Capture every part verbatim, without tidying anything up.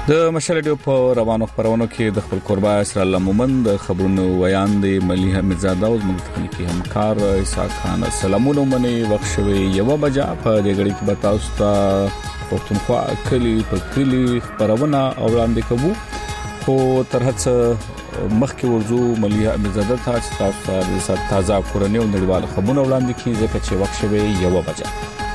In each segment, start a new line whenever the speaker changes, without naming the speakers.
د مشالډیو په روانو خبرونو کې د خپل قربا اسر الله مومند خبرونو ویان دی ملي حمیدزاده او زموږ تخنیکی همکار اسحاق خان. سلامونه منی وخت شوي یو بجا په دې غړي کې بتاوس ته پښتونخوا کلی په کلی خبرونه وړاندې کوو. خو تر هڅه مخکې ورزو ملي حمیدزاده ته تاسو ته تازه کورنۍ او نړیوال خبرونه وړاندې کیږي ځکه چې وخت شوي یو بجا.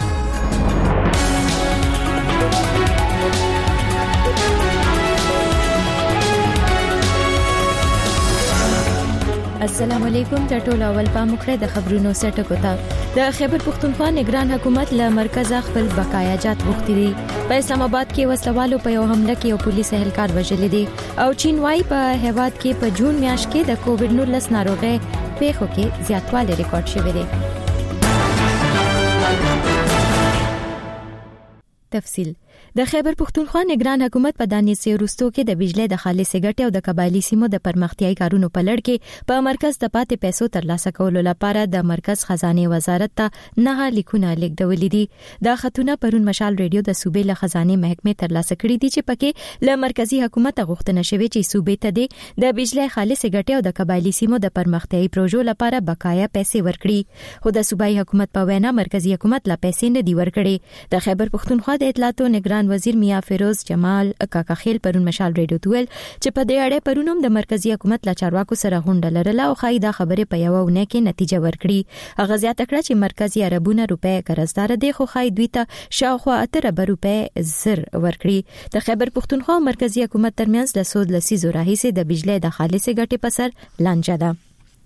السلام علیکم ټول اول پام وکړه د خبرونو سرټکو ته. د خیبر پختونخوا نگران حکومت له مرکز خپل بقایا جات غوښتي دي. په اسلام آباد کې وسلوالو په یو حمله کې یو پولیس اهلکار وژل دي او چین وايي په هیواد کې په جون میاشت کې د کووډ نولس ناروغي پیښو کې زیاتوالی ریکارډ شوی دی. تفصیل د خیبر پختونخوا نگران حکومت په دانیسي وروستو کې د بجلی د خالصې ګټې او د قبایلی سیمو د پرمختیايي کارونو په لړ کې په مرکز د پاتې پیسو ترلاسه کولو لپاره د مرکز خزانه وزارت ته نه لیکونه لیکدولې دي. دا خطونه پرون مشال ریډیو د صوبې له خزانه محکمې ترلاسه کړي دي چې پکې له مرکزی حکومت غوښتنه شوې چې صوبې ته د بجلی خالصې ګټې او د قبایلی سیمو د پرمختیايي پروژو لپاره بقایا پیسې ورکړي. خو د صوبایي حکومت په وینا مرکزی حکومت لا پیسې نه دی ورکړي. د خیبر پختونخوا د اطلاعاتو نگران وزیر میا فیروز جمال کاکاخیل پرون مشال ریډیو تویل چې په دې اړه پرونم د مرکزی حکومت لا چارواکو سره غونډه لرله او خایدا خبره په یو ونه کې نتیجه ورکړي. هغه زیاته کړه چې مرکزی عربونه روپې قرضدار دي خو خای دوی ته شاوخوا اتر روپې زر ورکړي. د خیبر پختونخوا مرکزی حکومت ترمنځ د سود لسیزو راهیسې د بجلی د خالصې ګټې په سر لانجه ده.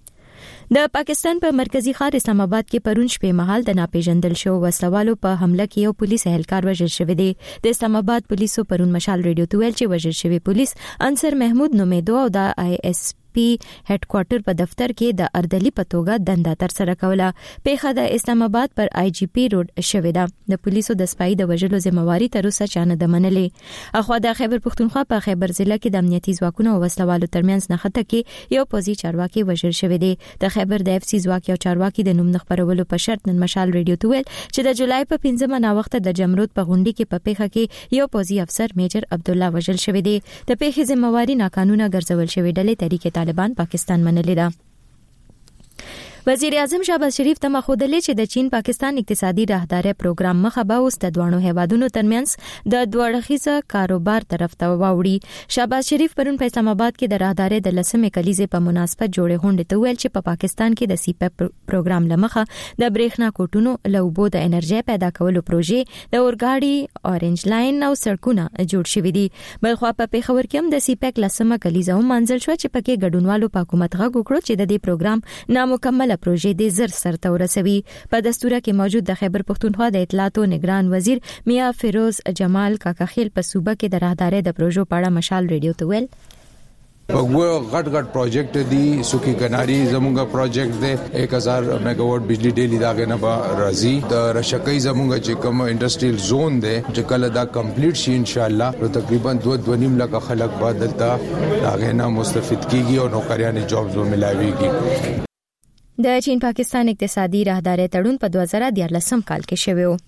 د پاکستان په مرکزی ښار اسلام آباد کې پرون شپې مهال د ناپېژندل شو وسلوالو په حمله کې یو پولیس اهلکار وژل شوی دی. د اسلام آباد پولیسو پرون مشال ریډیو ته ویل چې وژل شوی پولیس انصر محمود نومیدو او د آی اس پی هډ کوارټر په دفتر کې د اردلی په توګه دنده تر سره کوله. پیښه د اسلام آباد پر آی جی پی روډ شوې ده. د پولیسو د سپای د وژلو ذمہواری تر اوسه چانه د منلې. اخو د خیبر پختونخوا په خیبر ضلع کې د امنیتي ځواکونو او وسلوالو ترمنځ نښته کې یو پوزي چارواکي وژل شوی دی. د خیبر د اف سی ځواک یو چارواکي د نوم خبرولو په شرط نن مشال ریډیو ته ویل چې د جولای په پنځمه نا وخت د جمرود په غونډې کې په پیښه کې یو پوزي افسر میجر عبد الله وژل شوی دی. د پیښې ذمہواری ناقانونه ګرځول شوی ډلې طریقې طالبان پاکستان منلې ده. وزیر اعظم شهباز شریف ته مخودلې چې د چین پاکستان اقتصادي راهداري پروګرام مخه به اوس د دوه هیوادونو ترمنځ د دوړخیزه کاروبار طرف ته واوړي. شهباز شریف پرون په اسلام آباد کې د راهداري د لسمې کلیزې په مناسبت جوړې غونډې ته ویل چې په پا پاکستان کې د سی پی پروګرام لمخه د برېښنا کوټونو لوبو د انرژي پیدا کولو پروژې د اورګاډي اورنج لاین او سړکونه جوړ شوي دي. بلخوا په پیښور کې هم د سی پی لسمه کلیزه هم منځل شو چې پکې ګډونوالو په حکومت غږ وکړو چې د دې پروګرام نامکمل پروژې د زر سرته ورسوي. په دستوره کې موجود د خیبر پختونخوا د اطلاعاتو نگران وزیر میا فیروز جمال کاکاخیل په صوبه کې د راهداري د پروژو په اړه مشال ریډیو ته ویل
وګو غټ غټ پروجیکټ دی سوکی کناری زمونږه پروجیکټ دی ایک هزار میگاواټ بجلی ډیلی داغه نه به راځي. د رشکې زمونږه چې کوم انډستریل زون دی چې کله دا کمپلیټ شي ان شاء الله نو تقریبا دوه دوه نیم لک خلک به دلته داغه نه مستفید کیږي او نوکریانه جابز ملاويږي.
د چین پاکستان اقتصادي راهداري تړون په دوه زره دیارلسم کال کې شوی و.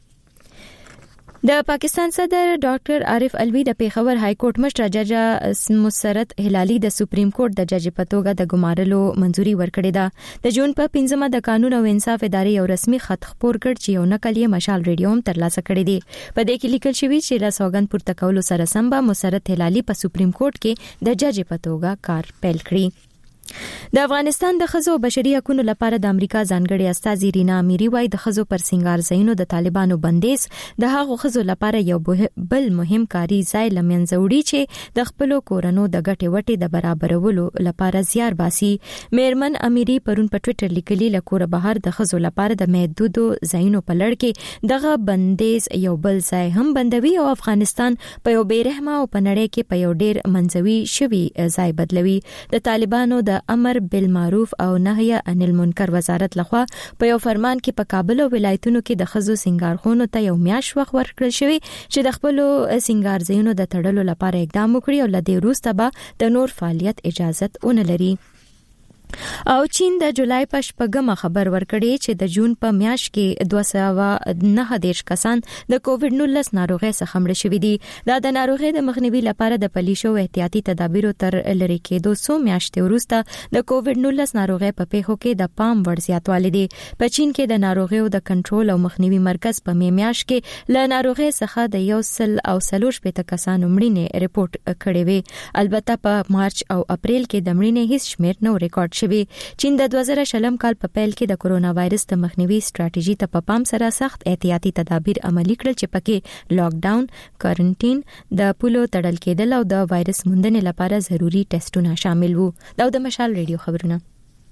د پاکستان صدر ډاکټر عارف الوی د پیښور های کورټ مشر جج مسرت هلالي د سپریم کورټ د جج په توګه د ګمارلو منځوري ورکړې ده. د جون په پنځمه د قانون او انصاف ادارې یو رسمي خط خپور کړ چې یو نقل یې مشال ریډیو هم ترلاسه کړی دی. په دې کې لیکل شوی چې له سوګند پورته کولو سره سم به مسرت هلالي په سپریم کورټ کې د جج په توګه کار پیل کړي. د افغانستان د خزو بشري حقوقو لپاره د امریکا ځانګړي استاذ رینا امیری وايي د خزو پر سنگار زینو د طالبانو بندیز د هغو خزو لپاره یو بل مهم کاری ځای لمنځوړي چې د خپل کورونو د ګټې وټې د برابرولو لپاره زیار باسي. میرمن امیری پرون په ټوئیټر لیکلي لکور بهر د خزو لپاره د محدودو ځایونو په لړ کې دغه بندیز یو بل ځای هم بندوي او افغانستان په یو بیرحمه او په نړۍ کې په یو ډیر منځوي شوی ځای بدلوي. د طالبانو د امر بالمعروف او نهي عن المنکر وزارت لخوا په یو فرمان کې په کابل او ولایتونو کې د خزو سنگارخونو ته یو میاش وخت ورکړل شوی چې د خپل سنگار زینو د تړلو لپاره اقدام وکړي او لدې وروسته به د نور فعالیت اجازه ونه لري. او چین د جولای په شپږمه خبر ورکړی چې د جون په میاشت کې دوه سوه نهه دیرش کسان د کووډ نولس ناروغۍ څخه مړ شوي دي. دا د ناروغۍ د مخنیوي لپاره د پلي شوو احتیاطي تدابیرو تر لرې کېدو څو میاشتې وروسته د کووډ نولس ناروغۍ په پیښو کې د پام وړ زیاتوالی دی. په چین کې د ناروغیو د کنټرول او مخنیوي مرکز په می میاشت کې له ناروغۍ څخه د یو سل او څلور شپېته کسانو مړینې رپورټ کړې وې. البته په مارچ او اپریل کې د مړینې هیڅ شمېر نو ریکارډ شوی. چین د دوه زره شلم کال په پیل کې د کورونا وایرس د مخنیوي ستراتیژي ته په پام سره سخت احتیاطي تدابیر عملي کړل چې پکې لاک ډاون، کوارنټین، د پولو تړل کېدل او د وایرس موندنې لپاره ضروري ټیسټونه شامل وو. دا د مشال ریډیو خبرونه.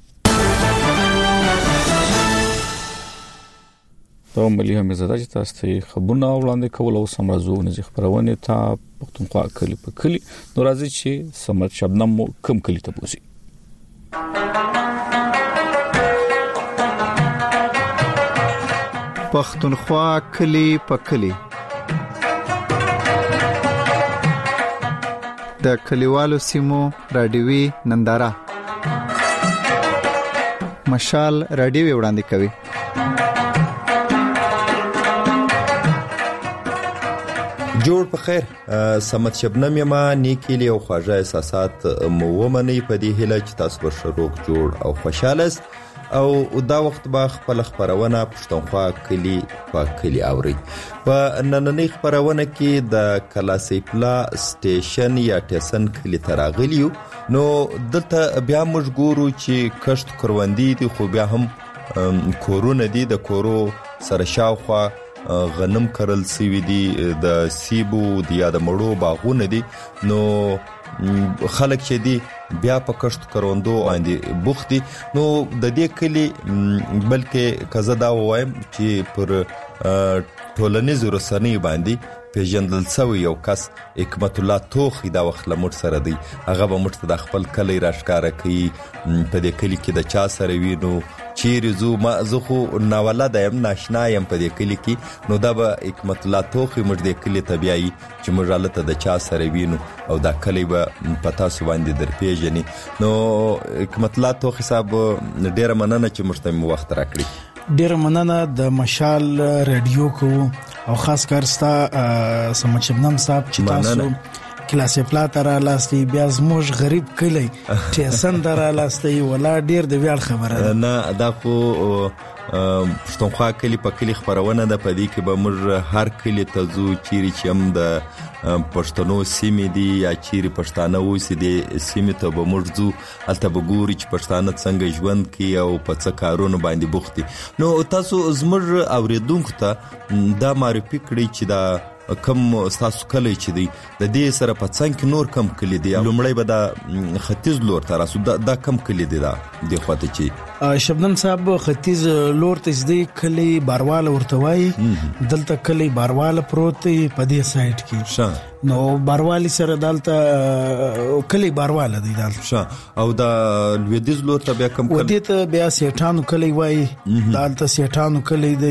ته ملي هم زده چې تاسو ته خبرونه وړاندې کول او سمرازو نه خبرونه ته پښتونخوا کلی په کلی نو راځي چې سمت شبنم کم کلی ته بوزي.
پښتونخوا کلی په کلی د کلیوالو سیمو رادیوي ننداره مشال رادیوي وړاندې کوي.
جوړ په خیر سمت شبنم یما نیکی له خواجه احساسات مومنی په دې هله چې تاسو به شروع جوړ او خوشاله او دا وخت به خپل خبرونه پښتونخوا کلی په کلی اوري. په نننۍ خبرونه کې د کلاسیپلا سټیشن یا ټیسن کلی تراغلیو نو دلته بیا موږ ګورو چې کشت کروندې دي خو بیا هم کورونه دي د کورو سره شاوخوا غنم کرل سوي دي د سیبو د یا د مړو باغونه دي نو خلک چې دي بیا په کشت کروندو باندې بوختي نو د دې کلی بلکې کزه دا وایم چې پر ټولنیز رسنۍ باندې پیژندل شوی یو کس حکمت الله توخی دا وخت لمر سره دی هغه به مړ د خپل کلی راشکاره کوي په دې کلی کې د چا سره وینو چیرې زو ما زه خو ناولد یم ناشنا یم په دې کلی کې نو دا به حکمت الله توخی مړ دې کلی ته بیایي چې موږ هلته د چا سره وینو او دا کلی به په تاسو باندې در پیژني. نو حکمت الله توخی صاحب ډېره مننه چې موږ ته مو وخت راکړي.
ډېره مننه د مشال رادیو کو او خاص کار ستا سمت شبنم صاحب چې تاسو کلاسه پلاتره لاستی بیا زموږ غریب کلی ټیسن دره لاستی ولا ډیر د ویل خبره
نه دا خو پښتونخوا کلی په کلی خبرونه ده په دې کې به موږ هر کلی ته ځو چیرې چې هم د پښتنو سیمې دي یا چیرې پښتانه اوسي دي سیمې ته به موږ ځو هلته به ګورو چې پښتانه څنګه ژوند کوي او په څه کارونو باندې بوخت دي. نو تاسو زموږ اوریدونکو ته دا معرفي کړئ چې دا کم تاسو کلی چې دی د دې سره په څنګ کې نور کم کلی دی لومړی به دا ختیځ لور ته راسو دا کم کلی دی دا د خواته چې
شبنم صاحب ختیځ لور ته دې کلی بارواله ورته وایي دلته کلی بارواله پروت دی په دې سایت کې نو باروالی سره دالته کلی بارواله دی دالته
او دا لویدیز لور ته بیا کم کلی
ودې ته بیا سیټانو کلی وایي دالته سیټانو کلی دی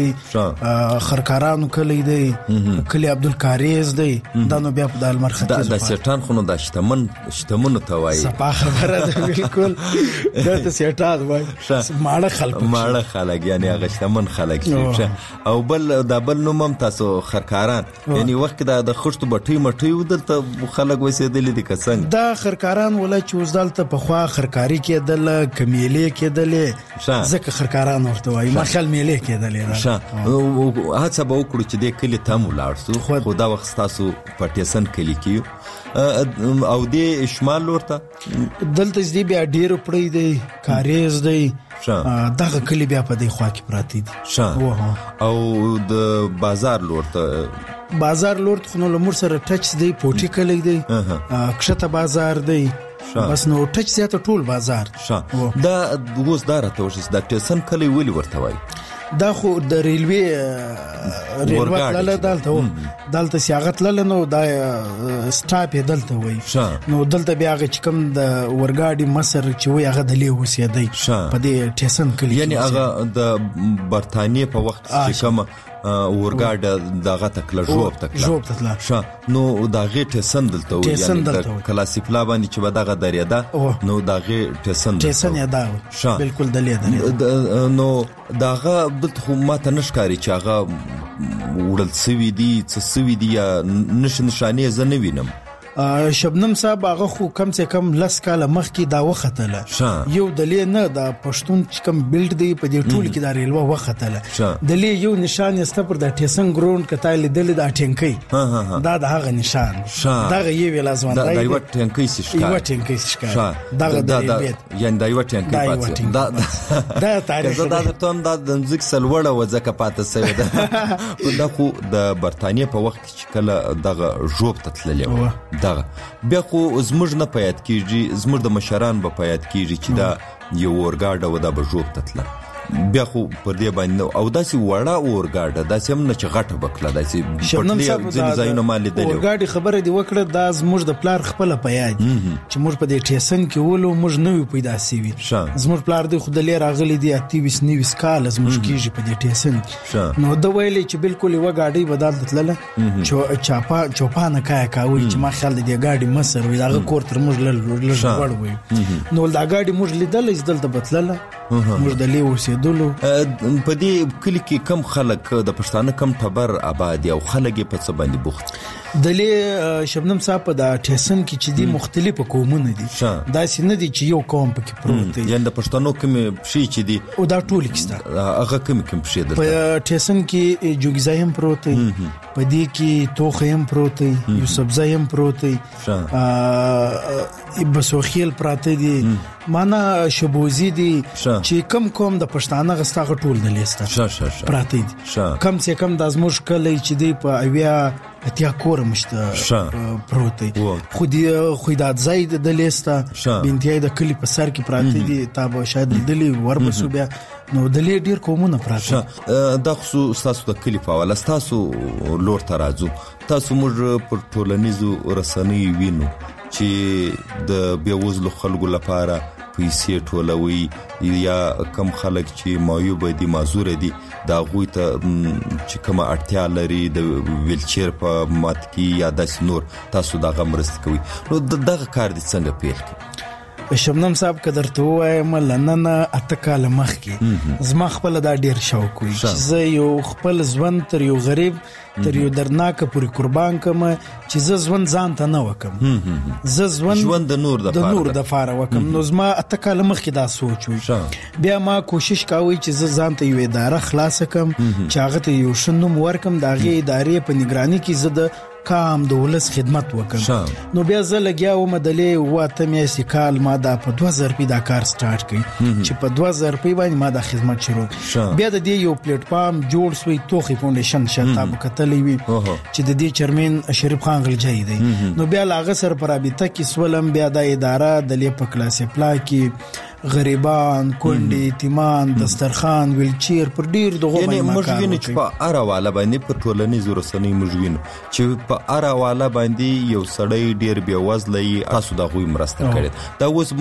خرکارانو کلی دی کلی عبدالکاریز دی دا نو بیا په د المر ختیځ
دا سیټان خو نو دا شتمن شتمنو ته وایي
صفا خبره ده بالکل دا ته سیټان وایي ماړه خلک
ماړه خلک یعنی هغه شتمن خلک او بل دا بل نوم هم تاسو خرکاران یعنی وخت دا د خشتو بټي ټیو دلته خلک وسیدل دي کسنګ
دا خرکاران ولا چې وزدلته په خوا خرکاری کېدل کمیلې کېدل زکه خرکاران ورته وایي مخال میلې کېدل
شه هڅه به وکړو چې د کلی ته مو لاړ سو خو دا وخت تاسو په ټیسن کلی کې او د شمال ورته
دلته دې بیا ډیر پړې دی کاریز دی دغه کلی بیا په دې خوا کې پراتی دي
او د بازار لورته
بازار لورت خو نو لمر سره ټچ دی پوټی کلی دی کښته بازار دی بس نو ټچ زیاته ټول بازار
دا وګوس داره ته وشي دا ټیسن کلی ویلی ورته وای
دا خو د ریلوی ریلوی لاله دالته دالته سیاغت لاله نو دا سټاپ دلته وای نو دلته بیا هغه چې کوم د ورګاډي مصر چې وای هغه د لیو سیدای په دې ټیسن کلی
یعنی هغه د برتانیې په وخت چې کوم اورګاډ دغه تکله جوب تکله
جوب تکله
شه نو دغه ټسن دلته یعنی د کلاسي پلا باندې چې بدغه دریاده نو دغه ټسن
ټسن یاده بالکل دلیه ده
نو دغه د ماته نشکاري چې هغه وړل سوي دي څه سوي دي یا نش نشانه زنه وینم
شبنم صاحب هغه خو کم سے کم لس کاله مخکې دا وختله یو دلیه نه د پښتون چې کم بیلډ دی په دې ټول کې دا ریلوا وختله دلیه یو نشان است پر د ټیسن ګراوند کته لیدل د ټینکي دا د هغه نشان دا یو ویل ازوان
دا یو ټینکي سشکا
یو ټینکي سشکا دا د
یان دا یو ټینکي پاتې دا دا تاریخ دا د تون دا د مزیک سلوړه وځکه پاتې سوی ده دا خو د برتانیې په وخت کې کله دغه جوب تتللی دغه بیا خو زموږ نه پیاد کیږي زموږ د مشران به پیاد کیږي چې دا یو اورګاډ و دا به جوب تتله بیا خو پر دې باندې او داسې وړه اورګاډ داسې هم نه چې غټه بکله داسې پټلې ځینې ځایونه ما لیدلي
اورګاډ خبره دی وکړه دا زموږ د پلار خپله په یاد چې موږ په دې ټیسن کې ولو موږ نوی پیدا سوي زموږ پلار دی خو د لې راغلی دی اته نوي کال زموږ کېږي په دې ټیسن نو د ویلې چې بالکل یو غاډي بدل تلله چې چاپا چوپانه کای کاوي چې ما خیال دی غاډي مصر وي دا کور تر موږ لږ وړ وي نو دا غاډي موږ لیدل چې دلته بتلله موږ د لیو دلو
په دې کلی کې کم خلک د پښتانه کم ټبر آباد او خلک په څه باندې بوخت
دلې شبنم صاحب په د ټیسن کې چې دي مختلفه قومونه دي دا سینه دي چې یو قوم پکې پروت دی
یعنی د پښتنو کوم شي چې دي
او دا ټول کېسته
هغه کوم کوم شي ده
په ټیسن کې جوګزای هم پروت دی په دې کې توخه هم پروت دی یوسفزای هم پروت دی ا بسوخیل پراته دي معنا شبوزي دي چې کم کوم د پښتانه غستاغه ټول د لیسته پراته دي کم سے کم د ازموش کلی چې دی په اویا اتیا کور مشته پروت دی خو دې خو د زید د لیسته بنتي د کلی په سر کې پراته دي تابو شاید دلی وربسو بیا نو دلی ډیر کومونه پراته
د خصوص تاسو د کلی په والا تاسو لور ترازو تاسو موږ پر ټولنیزو رسنۍ وینو چې د بیوزلو خلکو لپاره پیسې ټولوي یا کم خلک چې معیوب دي معذور دي دا غوي ته چې کوم اړتیا لري د ویلچیر په مات کې یا د نور تاسو دا غمرست کوي نو دغه کار دي څنګه پیل کی
شبنم صاحب قدر ته وایم لنن اتکال مخ کې زما خپل دا ډیر شوق وي چې زه یو خپل ځوان تر یو غریب تر یو درناک پوری قربان کم چې زه ځوان ځان ته نه وکم زه ځوان
ژوند د نور د
نور د فار وکم نو زما اتکال مخ کې دا سوچ وي بیا ما کوشش کاوه چې زه ځان ته یو اداره خلاص کم چې هغه ته یو شنوم ورکم دا غي ادارې په نگرانی کې زه د کام د ولس خدمت وکم نو بیا زه لګیاو مدلې واته مې سکال ما دا په دوه زره روپۍ دا کار سٹارټ کړ چې په دوه زره روپۍ باندې ما دا خدمت شروع بیا د دې یو پلیټ فارم جوړ سوی توخي فاونډیشن شته په کتلې وی چې د دې چیرمن شریف خان غلجای دی نو بیا لاغه سر پر رابطه کې سولم بیا د اداره د لې په کلاسې پلا کې غریبان کونډي تیمان دسترخوان ویلچیر پر ډیر دغه
یعنی مجوین چې په اراواله باندې په ټولنیزو رسنۍ مجوین چې په اراواله باندې یو سړی ډیر بیا وزلې تاسو د غوي مرسته کړي دا اوس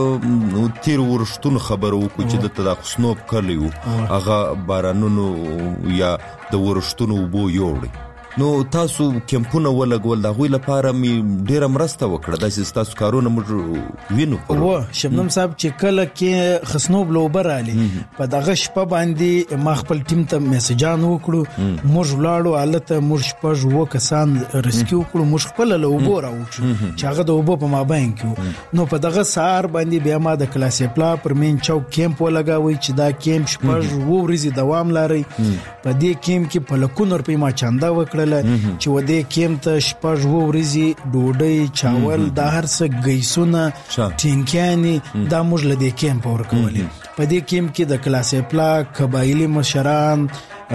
موږ تیر ورشتون خبرو کو چې د تداخسنوب کړیو هغه بارانونو یا د ورشتونو بو یوړي نو تاسو کمپونه ولګول دا غوي لپاره می ډیر مرسته وکړه د تاسو کارونه موږ وینو
او شبنم صاحب چې کله کې خسنوب لوبر علي په دغه شپه باندې ما خپل ټیم ته میسجان وکړو موږ لاړو حالت موږ پښ وو کسان ریسکیو کړو موږ خپل لوبو راوښو چې هغه د وبو په مابین کې نو په دغه سار باندې بیا ما د کلاسې پلا پر مین چوک کیمپ ولګاوي چې دا کیمپ شپږ وو ورځې دوام لري په دې کیمپ کې په لکونو روپۍ ما چاندا وکړه چې و دې کیم ته شپږ ورځې ډوډۍ چاول د هر څه گیسونه ټینکیانی دا موږ له دې کیم په ورکولې په دې کیم کې د کلاسې پلا قبایلی مشران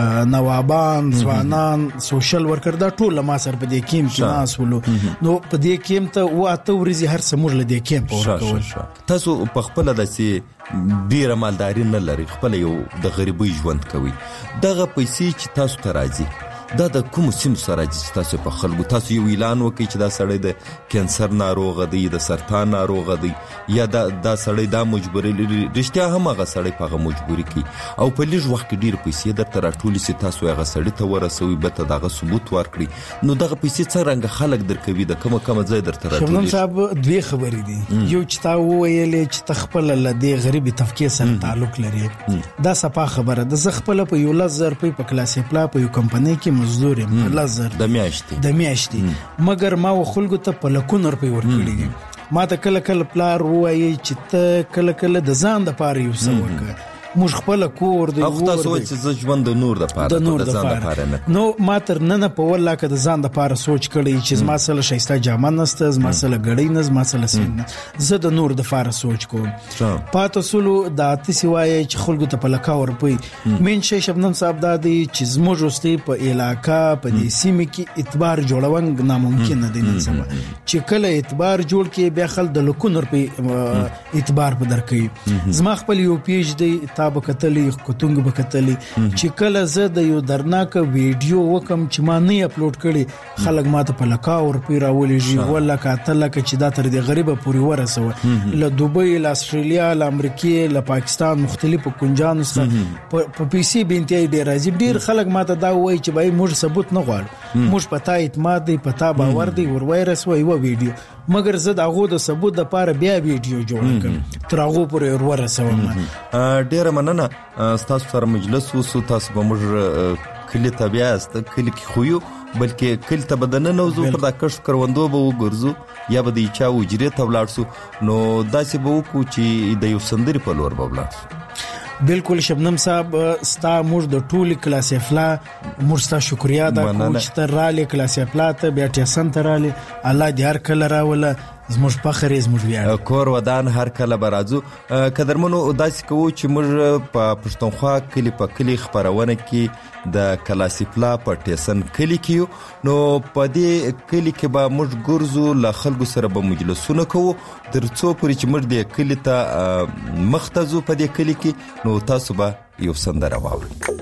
نوابان ځوانان سوشل ورکر دا ټول ما سره په دې کیم کې ناسولو نو په دې کیم ته واته ورځې هر څه موږ له دې کیم په ورکول
تاسو په خپل داسې ډیر مالداري نه لري خپل یو د غریبۍ ژوند کوي دغه پیسې چې تاسو ته راځي دا د کوم سیمو سره چې تاسو په خلکو تاسو یو اعلان وکړئ چې دا سړی د کینسر ناروغ دی د سرطان ناروغ دی یا دا دا سړی دا مجبوري رښتیا هم هغه سړی په هغه مجبوري کی او په لږ وخت کې ډیر پیسې درته راټولې سي تاسو هغه سړی ته ورسوي به ته دغه ثبوت ورکړي نو دغه پیسې څنګه خلک درکوي د کومه کومه ځای درته راټولې
شبنم صاحب دوی خبرې دي یو چې تا وویلې چې تخپل لدی غریبي طبقه سره تعلق لري دا صفه خبره د زخپل په یو لزر په کلاسې پلا په یو کمپنۍ کې مزدور یم لزر
د میاشتې
د میاشتې مګر ما خلکو ته په لکون روپۍ ورکړي ما ته کله کله پلار وایي چې ته کله کله د ځان د پاره یو څه وکړه موږ خپل کور دی
او تاسو چې ژوند د نور د پاره د ځان د پاره نه
نو ما تر نن په ولا کې د ځان د پاره سوچ کړی چې ما سره شایسته جامه نسته ما سره غړی نه ما سره سین زه د نور د پاره سوچ کوم پاتې سولو د اتسی وایي چې خلکو ته په لکا ورپي مين شي شبنم صاحب د دې چې زموږ واستي په علاقہ په دې سیمه کې اعتبار جوړون ناممکن دی نن سبا چې کله اعتبار جوړ کې بیا خل د لکونر په اعتبار په درکې زما خپل یو پیج دی بکتلې کوتنګ بکتلې چې کله زه د یو درناک ویډیو وکم چې ما نه اپلوډ کړي خلک ماته په لکا او روپی راولېږي ولا کاته لکه چې دا تر دې غریبه پوري ورسوه له دوبۍ له استرالیا له امریکا له پاکستان مختلفو کنجانو سره په پیسي بنتي ډیر راځي ډیر خلک ماته دا وایي چې بای موږ ثبوت نه غواړو موږ پتا اعتماد دی پتا باور دی ور وایرس وای و ویډیو مګر زه دغه د ثبوت د پاره بیا ویډیو جوړ کړم تر هغه پورې ور ورسوم
ډیر مننه تاسو سره مجلس وسو تاسو به موږ کلی طبيعه است کلی کې خو یو بلکې کلی ته بدن نه وزو پر دا کښ کروندو به وګرځو یا به د چا وجري ته ولاړ سو نو داسې به وکړو چې د یو سندري په لور به ولاړ
بالکل شبنم صاحب ستا موږ د ټولي کلاسې فلا موږ ستا شکریا ادا کوو چې تر رالي کلاسې فلا ته بیا ټیسن ته رالي الله دې هر کله راوله زموږ فخر زموږ ویاړ
کور ودان هر کله برازو قدرمنو داسې کوو چې موږ په پښتونخوا کلی په کلی خبرونه کې د کلاسیپلا په ټیسن کلی کې نو په دې کلی کې به موږ ګرځو له خلکو سره به مجلسونه کوو ترڅو پورې چې موږ د کلی ته مختزو په دې کلی کې نو تاسو به یو سندره واورئ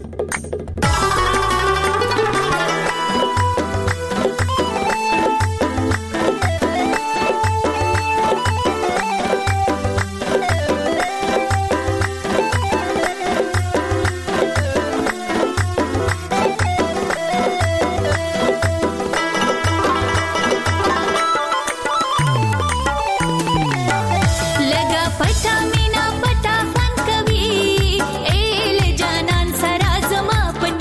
पटा मीना पटा फन कवि एल जानन सरा जमा पट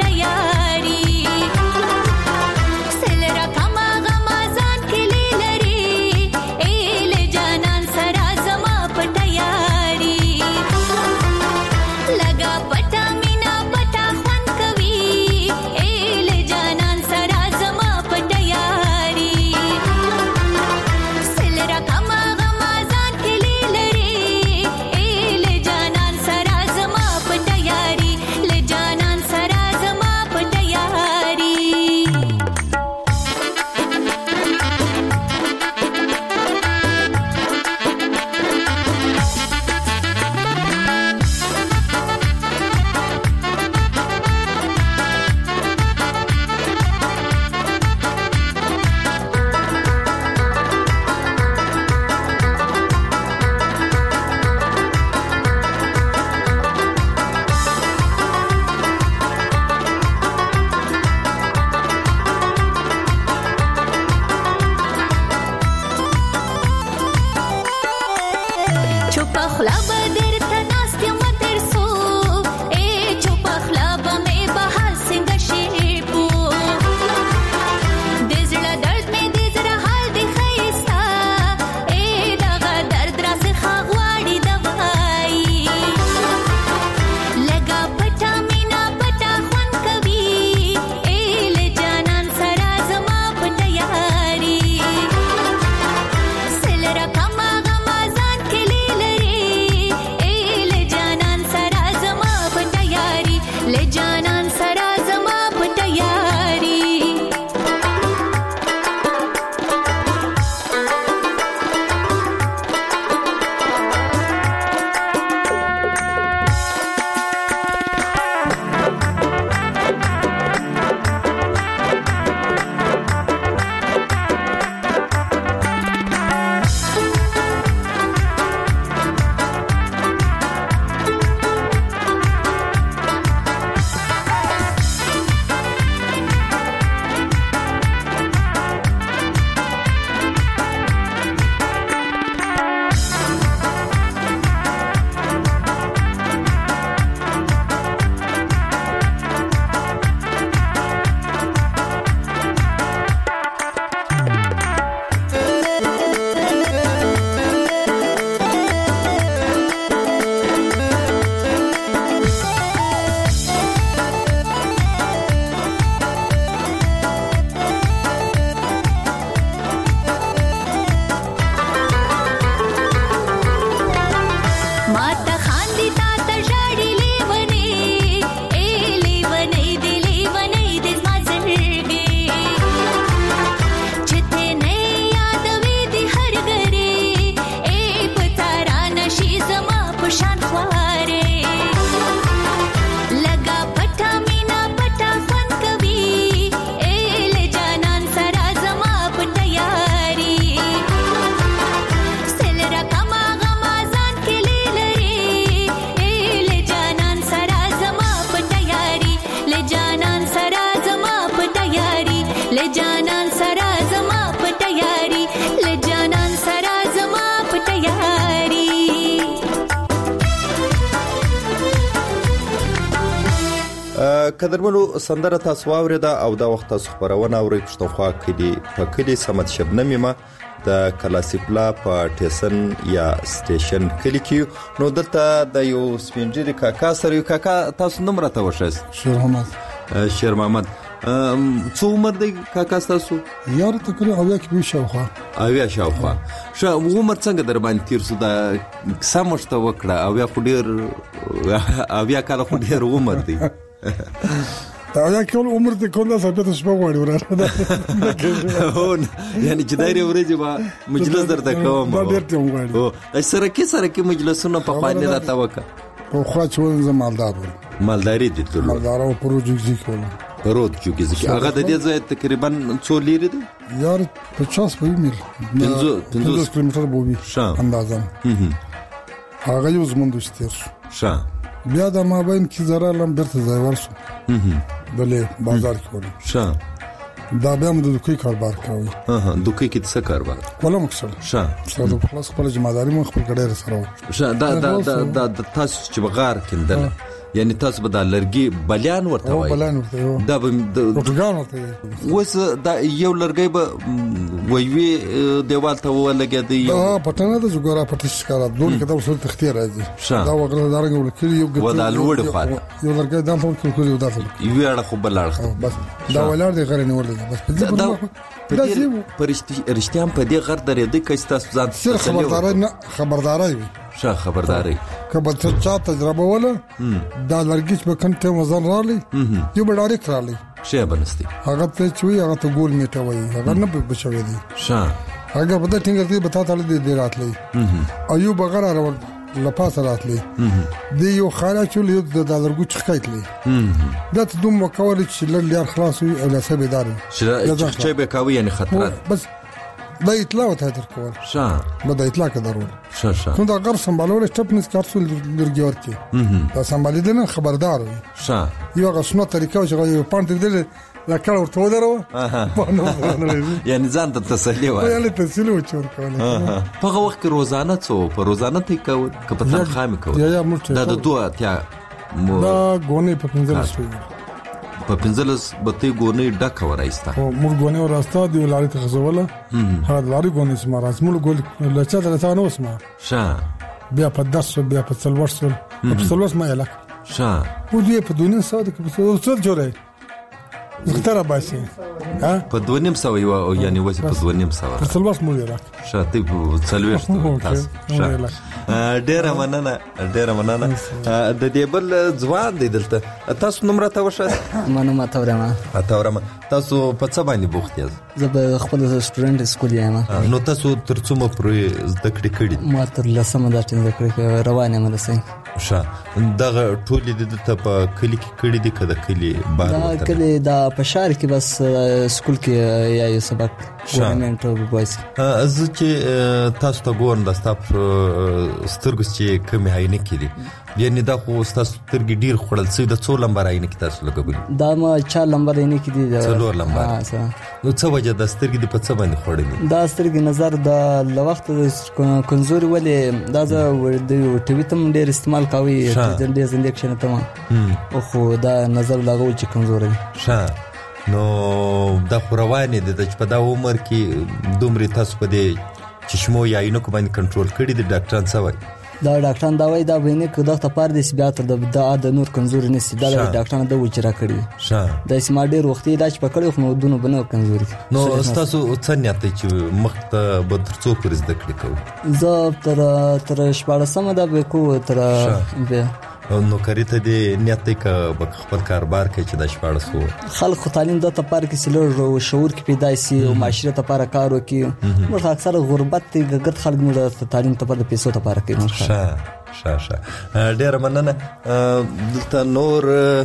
قدرمنو سندره تاسو واوریده او دا وخت تاسو خبرونه اورئ پښتونخوا کلی په کلی سمت شبنم ما د کلاسیپلا په ټیسن یا سټیشن کلی کې نو دلته د یو سپینجری کاکا سره یو کاکا تاسو نوم راته وښایست.
شیر محمد.
شیر محمد څو عمر دی کاکا تاسو؟
یار تقریبا اویا کې شاوخوا.
اویا شاوخوا. شا عمر څنګه در باندې تیر سو دا سمشته وکړه اویا خو ډیر اویا کال خو ډیر عمر دی.
دا یا کول عمر ته کوله ثابت شپه غواړي ورته
هون یعنی چې دایره ورځي با مجلس درته کوم
دا ډیر ته غواړي
او سره کې سره کې مجلسونه په خوانه راته وکړه
او خو چې زه مالدار وم
مالداري دي ټول
مالدار او پروژې کوله
پروت جوګي هغه د دې ځای تقریبا څو لري دي
یار پچاس په میل پنځوس کیلومتر بوبي اندازه هغه یو زموږ دوستي
شا
بیا د ما بین کې زرا لم برته ځای ورسو بلې بازار کې ول
شا
دا بیا موږ د دوکي کاروبار کوي
ها ها دوکي کې څه کاروبار
کوله مقصد
شا
څه د خلاص خپل جمعداري مخ خپل کډیر سره
شا دا دا دا تاسو چې بغار کېندل یعنی تاسو به د لرګي بلیان ورته وایي
بلیان ورته
دا به
روټګان ورته
وس دا یو لرګي به ویوي دیوال ته ولګېدی
دا پټنه د زګورا پټیش کارا دون کې دا وسل تختیر راځي دا وګړه دارنګ ولکلی یو
ګټ ودا لوړ خاطر
یو لرګي دا په کې کولی ودا
یو اړه خو بل اړه
بس دا ولار دی غره نه ولګي بس
دا پرشتي رښتیام په دې غر درې د کښ تاسو ځان
سر خبرداري نه خبرداري
شا خبرداري
کبه څه چا تجربه ولا دا لرګي په کنټه وزن رالي یو بډاري کرالي
شی بنستي
هغه ته چوي هغه ته ګول میټه وای هغه نه بچوي دي
شا
هغه په دې ټینګر دي بتا تعالی دې راتلي ایو بغیر راول لپاس راتلي دی یو خاله چول یو د لرګو چخایتلي دا ته دوم وکول چې لړ خلاص وي او لسبه داري
چې به کاوي یعنی خطرات
بس دا اطلاع ته در کول
شا
دا اطلاع کې ضرور
شا شا
کوم دا غر سمبالول سټپنس کارسول لرګي ورته دا سمبالیدنه خبردار وي
شا
یو غسنه طریقه چې یو پانت دل لا کړه ورته ودرو
یعنی ځان ته تسلی وای
یعنی تسلی وچور کوله
په وخت کې روزانه څو په روزانه ته کول کپتان خامي کول دا د دوه اتیا
دا غونې په پنځه شوی
په پنځلس بته غونې ډک ورایستا
او موږ غونې وراستا دی لاري ته خزوله هغه لاري غونې سم راځمل ګول لچا درته نو اسمه
شا
بیا په داسو بیا په څلورسل په څلورس ما یلا
شا
و دې په دونې ساده کې په څلور جوړه زختره باسي ها
په دونیم سو یو یعنی وځي په دونیم سو
په څلور مو یلا
شا ته څلور تاسو شا ډېر مننه ډېر مننه د دې بل ځوان دی دلته تاسو نوم راته وښه
منو ما تورما
تورما تاسو په څه باندې بوخت یاست
زه به خپل سټوډنټ سکول یم
نو تاسو ترڅومره پرې زده کړې کړې
ما تر لسمه دا چې زده کړې روانه مده سي
شا دغه ټولې د ته په کلی کې کړې دي کده کلی بار
دا کلی دا په شهر کې بس سکول کې یا یو سبق ګورنمنت او بوایس
از چې تاسو ته ګورن د ستاپ سترګو چې کمی هاینه کړي یعنی دا خو تاسو سترګې ډیر خړل سي د څو لمبر هاینه کې تاسو لګوي
دا ما چا لمبر هاینه کې دي
څلور لمبر نو څه وجه د سترګې د په څه باندې خړلې
دا سترګې نظر د لوخت د کنزوري ولې دا د ټي وي تم ډیر استعمال کوي د دې انجکشن ته او خو دا نظر لګول چې کمزوري
شا نو دا روانه دي چې په دا عمر کې دومره تاسو په دې چشمو یا اینو کو باندې کنټرول کړی دي ډاکټران څه وایي
دا ډاکټران دا وایي دا ویني که دغه پار دي بیا تر د د نور کمزوري نشي دا ډاکټران د وجرا کړی
شه
د اسما ډیر وخت علاج پکړو خو نو دونو بنو کمزوري
نو تاسو څنګه ته چې مخ ته به ترڅو پر زده کړی کوي
زه تر تر شپږ سم دا به کو تر به
نو کریته دی نیت دی که خپل کاروبار کې چې د شپږ سو
خلک تعلیم د تپار کې سلور شعور کې پیدا شي او معاشره تپار کار وکي موږ اکثر غربت ته ګټ خلک موږ تعلیم تپار د پیسو تپار کې موږ
شه شه شه ډیر مننه دلته نور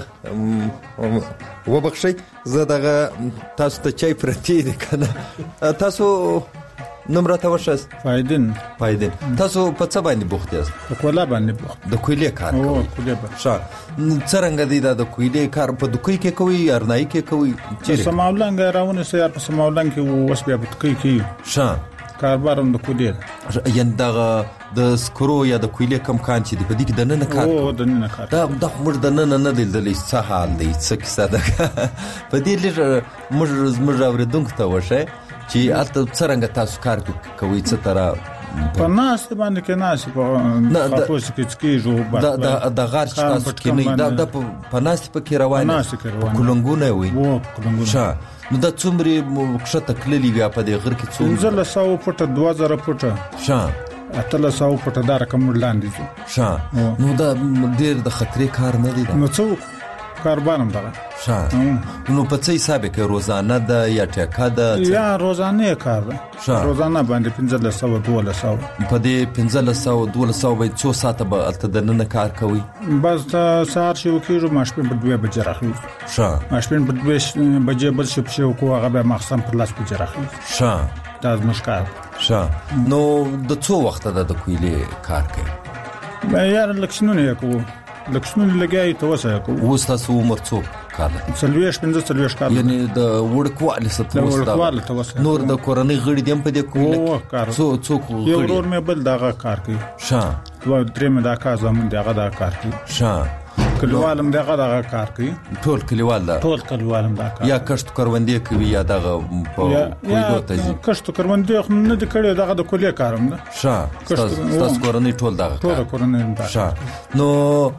وبخشي زه دغه تاسو ته چای پرتی دي کنه تاسو نمبر ته ورشاس
فایدن
فایدن تاسو په څه باندې بوخت یاست
په کولا باندې بوخت
د کویلې کار
او کویلې به
ښه څنګه دی دا د کویلې کار په دکوي کې کوي ارنای کې کوي
چې سماولنګ راونه سي په سماولنګ کې وس بیا په دکوي کې
ښه
کاربارم د کویلې
یان دغه د سکرو یا د کویلې کم کان چې په دې کې د نن کار
او د نن کار
دا د موږ د نن نه دل دل څه حال دی څه کیسه ده په دې لږ موږ موږ اوریدونکو ته وشه چې اته څنګه تاسو کار کوي څه تر
په ناس باندې کې ناس په تاسو کې کې جو
دا د غار چې تاسو کې نه دا د په ناس په کې روانه کولنګونه وي
او کولنګونه
ښه نو دا څومره کښه تکللی بیا په دې غر کې څومره
زله سو پټه دوه زره پټه
ښه
اتله سو پټه دار کوم لاندې جو
ښه نو دا ډیر د خطرې کار نه دی
نو څو کاربانم دا
ښه نو په څه حساب کې روزانه ده یا ټاکه ده
یا روزانه کار ده روزانه باندې پنځه سو دوه سو
په دې پنځه سو دوه سو به څو ساعته به الته د نن کار کوي
بس سهار شو کېږي ماشپین په دوه بجې راخلي
ښه
ماشپین په دوه بجې بل شپ شو کو هغه به مخصم پر لاس بجې راخلي
ښه
دا مشکل
ښه نو د څو وخت د کویلې کار کوي
به یار لکشنونه کو لکشنونه لګای ته وسه کو
اوس تاسو عمر څو کار
څلويش پنځه څلويش کار
یعنی د وړکوالي ستوسه نور د کورنۍ غړي دیم په دې کویلې
کار
څو څو
یو ورور مې بل دغه کار کوي
ښه
دوه درې مې دا کار زمون دغه دا کار کوي
ښه
کلیوالم دغه دغه کار کوي
ټول کلیوال دا
ټول کلیوالم دا کار
یا کښت کروندې کوي یا دغه په کویلو ته ځي
کښت کروندې خو نه د کړي دغه د کولیه کارم ده
ښه تاسو کورنۍ ټول دغه
ټول کورنۍ دا
ښه نو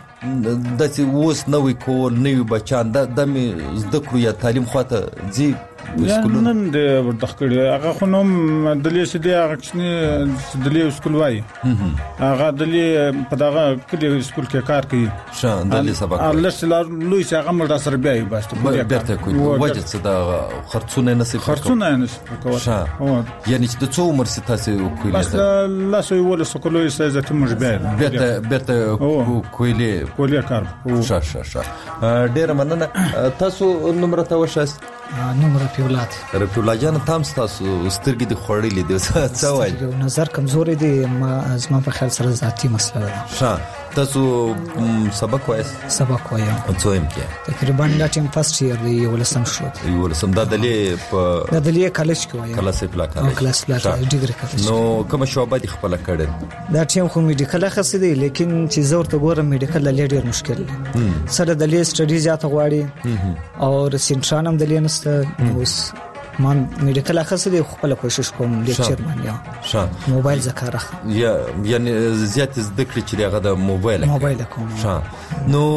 د څه اوس نوې کول نوې بچان د د زده کړو یا تعلیم خواته ځي
نن د ورتخکړي هغه خو نو د لیسې دی هغه چې د لیسې سکول وای هغه د لیسې په دغه کلی سکول کې کار کوي
شان د لیسې سبق
الله سلام لوی څنګه مر سره بیا بس
بیرته کوي وجه څه د خرڅونه نصیب
خرڅونه نصیب کوي
یعنی چې د څو عمر ستاسو کوي
بس الله سوی ول سکول یې سزه ته مج بیا
بیرته بیرته کویلې
کویلې کار
ښه ښه ښه ډیر مننه تاسو نمبر ته وشاست
نمبر پیولات
رپیولا جان تام تاسو سترګې د خړېلې د څه وایي
نظر کمزوري دي ما زما په خیال سره ذاتی مسله ده
ښه تاسو سبق وایي
سبق وایم
څو ام کې
تقریبا دا ټیم فرست ایئر دی ولسم شو
ولسم دا دلې په
د دلې کالج کې وایم
کلاس پلا کالج
کلاس پلا ډیګری کالج
نو کوم شعبه دي خپل کړل
دا ټیم خو میډیکل خاص دی لیکن چې زور ته ګورم میډیکل لې ډیر مشکل دی سره دلې سټډي زیاته غواړي او سنټرانم دلې نسته اوس مان میډیکل خاص دی خپل کوشش کوم لیکچر باندې
ښه
موبایل ذکر
یا یعنی زیات زده کړی چې هغه د موبایل
موبایل کوم
ښه نو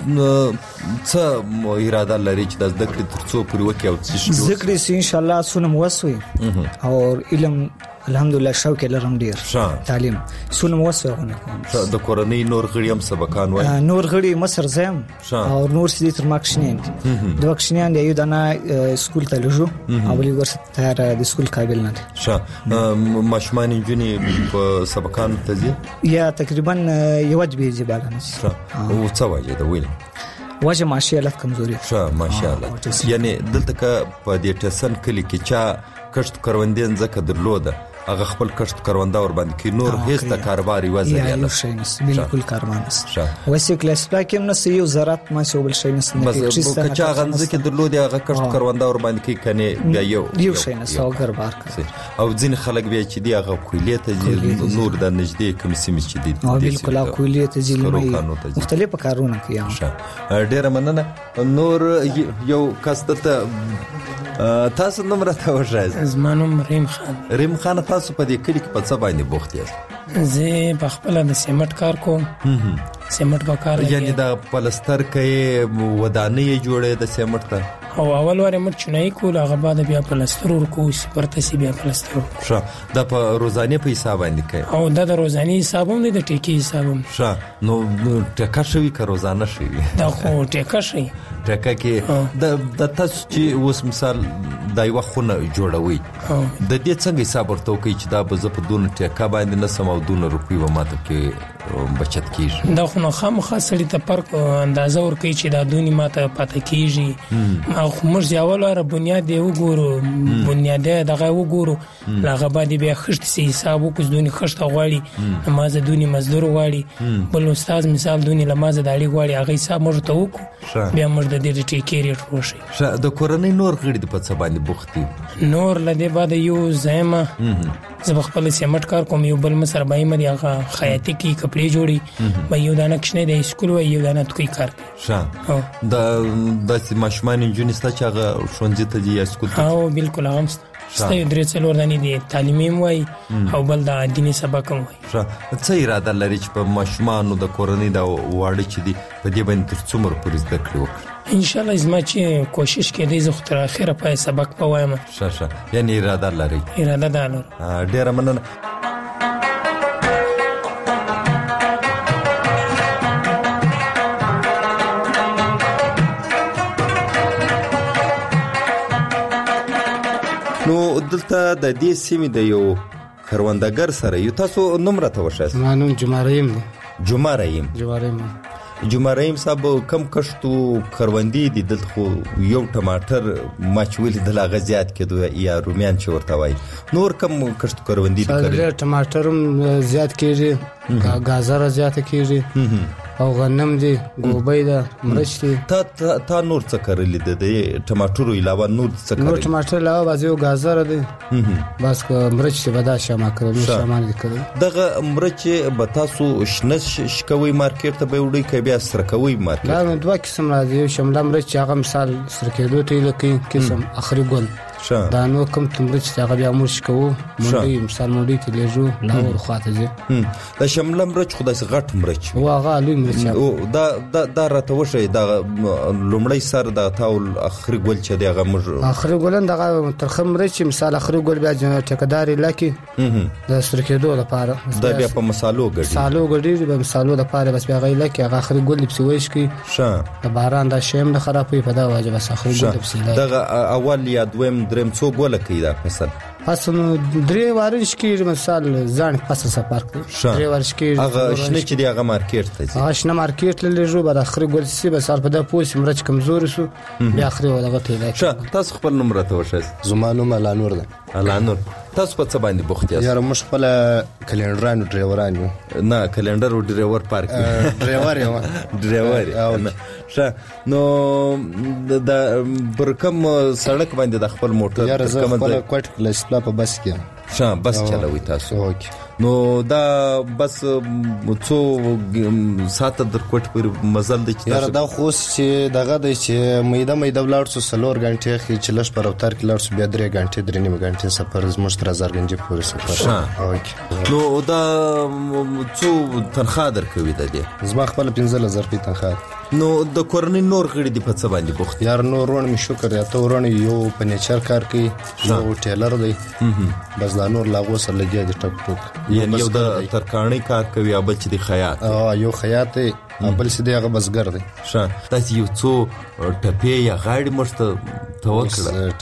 څه اراده لري چې د زده کړې ترڅو پورې وکړي او څه
ذکر سي ان شاء الله سونم وسوي او علم الحمدلله شوق لرم ډیر تعلیم سونم وسوي کوم
د کورنۍ نور غړي هم سبقان وای
نور غړي مصر زم او نور سدي تر ماکشنین د واکشنین یو دنا سکول ته لجو او لی ورسته تر د سکول قابل نه
ښه ماشمان انجنی په سبقان ته ځي
یا تقریبا یو د بیزي بالانس
او څه وایي دا ویل
واجه ماشاءالله کمزوري
ښه ماشاءالله یعنی دلته ک په دې ټسن کلی کې چا کښت کروندین زکه درلوده هغه خپل کښت کرونده ور باندې کې نور هیڅ د کاروبار یوازې
یا یو شی نس بالکل کاروان نس وسې کلاس پاکم نس یو زراعت ما څه بل شی نس نه
کې چې چا غنځ کې درلودي هغه کښت کرونده ور باندې کې کني بیا یو
یو شی نس او کاروبار
او ځین خلک بیا چې دی هغه کویلې ته نور د نږدې کوم سیمې چې دی
او بالکل کویلې ته ځي مختلف کارونه کوي
ډیر مننه نور یو کس ته تاسو نمبر ته وښایئ
زما نوم ریم خان
ریم خان تاسو په دې کلی کې په څه باندې بوخت یاست؟
زه په خپل د سیمټ کار کوم. سیمټ په کار
یعنی د پلستر کې ودانۍ جوړې د سیمټ ته
او اول واره مر چنای کول هغه بعد بیا پلستر ورکو سپرته سی بیا پلستر
ښه د په روزانه په حساب باندې کوي
او د روزانه حساب هم د ټیکی حساب هم
ښه نو ټکا شوی که روزانه شوی
دا خو ټکا شي
ټکا کې د د تاسو چې اوس مثال دا یو خونه جوړوي د دې څنګه حساب ورته کوي چې دا به زه په دون ټکا باندې نه سم او دون روپی و ماته کې بچت کیږي
دا خو نو خامخا سړی ته فرق اندازه ور کوي چې دا دونی ماته پاتې کیږي او موږ یاوله بنیاد دی وګورو بنیاد دغه وګورو لاغه باندې بیا خشت سي حساب وکړو دونی خشت غواړي نماز دونی مزدور غواړي بل استاد مثال دونی نماز دالي غواړي هغه حساب موږ ته وکړو بیا موږ د دې ټیکې ریټ وشي
ښه د کورنۍ نور غړي په څه باندې بوختي
نور لدی بعد یو زما زه خپل سیمټ کار کوم یو بل مسر بای مې هغه خیاطي کې کپڑے جوړي به یو دانه کښنه د اسکول و یو دانه توي کار
ښه د د ماشومان انجونستا چې هغه ښوونځي ته دی اسکول ته
او بالکل هم ستاسو درې څلور دانی دی تعلیمي وای او بل د دیني سبق هم وای
ښه څه اراده لري چې په ماشومان د کورنۍ د واړه چې دی په دې باندې تر څومره پوره زده کړو
ان شاء الله زما چې کوشش کوي زه خو تر اخره په سبق پوایم
ښه ښه یعنی اراده لري
اراده ده لرم
ډیره مننه نو دلته د دې سیمې د یو کروندګر سره یو تاسو نوم راته وښایاست
ما نوم جماریم دی
جماریم
جماریم
جماریم صاحب کم کشتو کروندې دي دلته خو یو ټماټر ماچولی د لاغه زیات کېدو یا رومیان چې ورته وایي نور کم کشتو کروندې دي
کړي ټماټر هم زیات کېږي گازر زیات کېږي او غنم دي ګوبۍ ده مرچ دي
تا تا نور څه کړل دي ټماټر علاوه نور څه کړل
نور ټماټر علاوه بعض یو گازر دي بس مرچ ته بدا شمه کړل شمال دي کړل
دغه مرچ به تاسو شنه شکوي مارکیټ ته به وړي کې بیا سره کوي مارکیټ
دا دوه قسم راځي شمله مرچ هغه مثال سره کېدو ته لکه قسم اخري ګل دا نو کوم تمرچ هغه بیا موږ کوو مونږ مثال مونږ ته لېجو لاور خاطه دي
دا شمله مرچ خدای سي غټ مرچ
او هغه لوی مرچ
او دا دا راته وشي دا لومړی سر دا تاول اخري ګل چې دی هغه موږ
اخري ګلن دغه ترخم مرچ مثال اخري ګل بیا ټکداري لکه دا سره کېدو لپاره
دا بیا په مصالو ګډي
مصالو ګډي به مصالو لپاره بس بیا غي لکه هغه اخري ګل په ویش کې
ښه
د باران دا شیم نه خرابوي په دا واجب بس اخري ګل په سیله
دغه اول یا دویم دریم څو ګول کوي دا فصل
فصل درې وارش کې مثال ځان فصل سفر کوي
درې وارش کې هغه شنه چې دی هغه مارکیټ ته ځي
هغه شنه مارکیټ لږه بعد اخري ګل سي بس په دا پوس مرچ کمزور شو بیا اخري ولا غټه
ښه تاسو خپل نوم راته وښایاست
زما نوم الانور ده
الانور تاسو په څه باندې بوخت یاست
یاره مش خپل کلندرانو ډرایوران یو
نه کلندر او ډرایور پارک
ډرایور یو
ډرایور ښه نو د برکم سړک باندې د خپل موټر
یاره زه خپل کوټ کلاس په بس کې
ښه بس چلوي تاسو نو دا بس څو ساعت در کوټ پر مزل د
یاره دا خو چې دغه د چې میده میده ولاړ سو سلور غنټه کې چلش پر اوتر کې لړ سو بیا درې غنټه درې نیمه غنټه سفر زموږ تر هزار غنجه پورې سفر
نو دا څو تنخواه درکوي د دې
زما خپل پنځه هزار روپۍ تنخواه
نو د کورنۍ نور غړي د په څه باندې بوخت
یار نور ورونه می شکر یا ته ورونه یو په نیچر کار کوي یو ټیلر دی بس دا نور لاغو سره لګي د ټک ټک
یعنی یو د ترکاڼي کار کوي یا بل چې د خیاط
اه یو خیاط دی بل څه دی هغه بسګر دی
ښه تاسو یو څو ټپې یا غاړي مشته توکل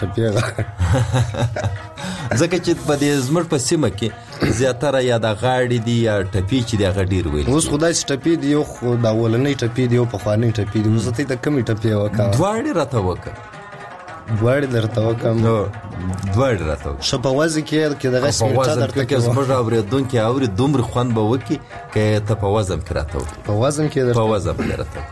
ټپې
ځکه چې په دې زمر په سیمه کې زیاتره یا د غاړي دی یا ټپې چې د غډیر وي
اوس خدای ټپې دی یو خو دا ولنې ټپې دی او په خوانې ټپې دی اوس ته کمی ټپې وکا
دواړي راته وکا
دواړي درته وکم
نو دواړي راته
شپواز کې کې دغه سمټا درته
کې زموږ اوریدون کې اوري دومره خوان به وکي کې ته په وزن کې راته وکي
په وزن کې درته
په وزن کې راته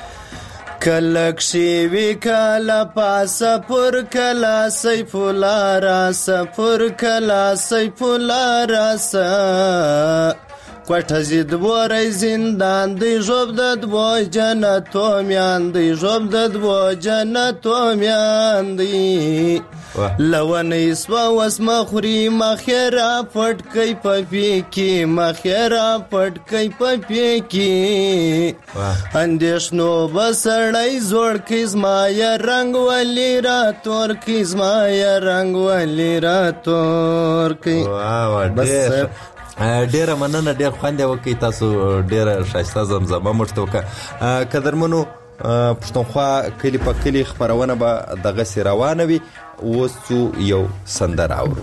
کلک شیوی کلا پاس پر کلا سیف لارا سفر کلا سیف لارا س کوټه زید بورې زندان دی ژوب د دوه جنتو میان دی ژوب د دوه جنتو میان دی لونه اسوا وسمه خوري مخیرا پټ کوي پپی کی مخیرا پټ کوي پپی کی اندیشنو بسړی زوړ کیسما یا رنگ ولی را تور کیسما یا رنگ ولی را تور کی
بس ډیره مننه ډیر خوند وکي تاسو ډیره شایسته زمزمه مرته وکړه قدرمنو پښتونخوا کلی په کلی خبرونه به دغه سي روانه وي اوس یو سندره اورو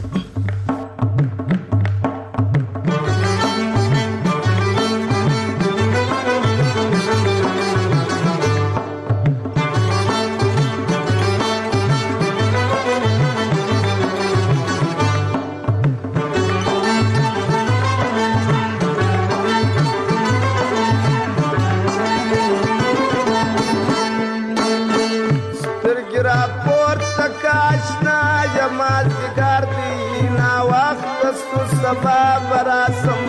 براسم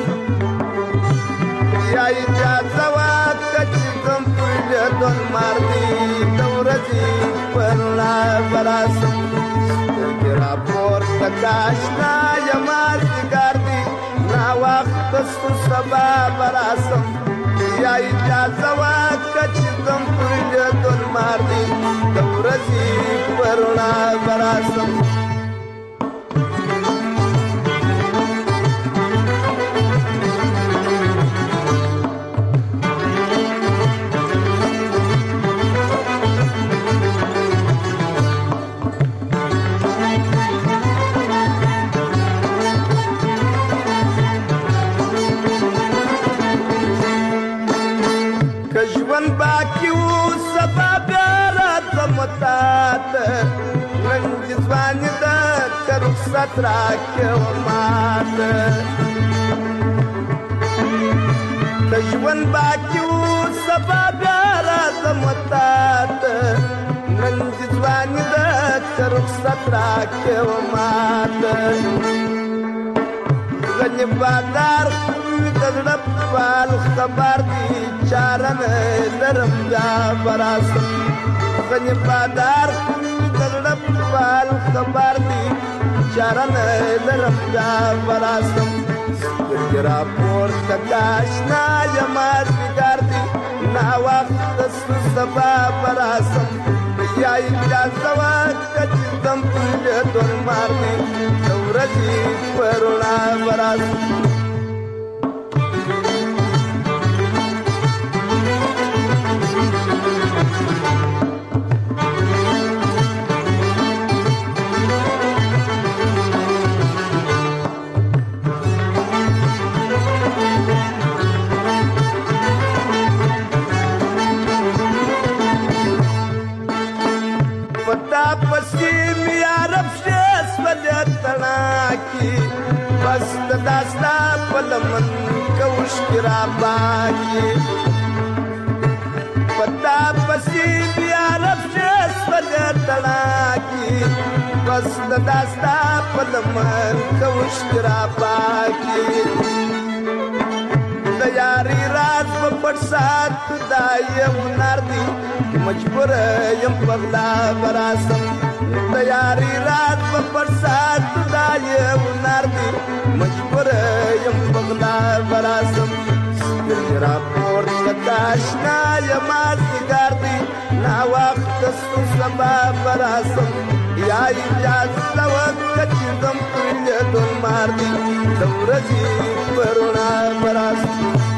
یا اجازه واکه چې کوم پر دون ماردي دورځي پرنا براسم ګرا پورته کاشنا یما سیګار دی نا وخت ستو سبا براسم یا اجازه واکه چې کوم پر دون ماردي دورځي پرنا براسم رنگ ځواني د رخصت راکړو مات د ژوند باقي وو سبا بیا راځم تات رنگ ځواني د رخصت راکړو مات غني بادار دغړ پال خبر دي چارن درم دا براسم غني بادار دغړ پال خبر دي چارن درم دا براسم ګرا پور تکاشنا یما سیګار دي نا وخت سبا براسم یا اجازه واکه چې دم په دون مارني دورځي پرونا براسم بس داستا پلمن کوش کرا باکی پتا پسی بیا رفش پلتنا کی بس داستا پلمن کوش کرا باکی دیاری رات پپٹ سات دایم ناردی مجبور یم پغلا براسم دیاری رات پپٹ سات دایم ناردی مجبور یم پغلا براسم ګرا پور تکاشنا یما سیګار دی نا وخت سو سبا براسم یا اجازه وکړه چې دم په دون ماردي دورځي پرونا براسم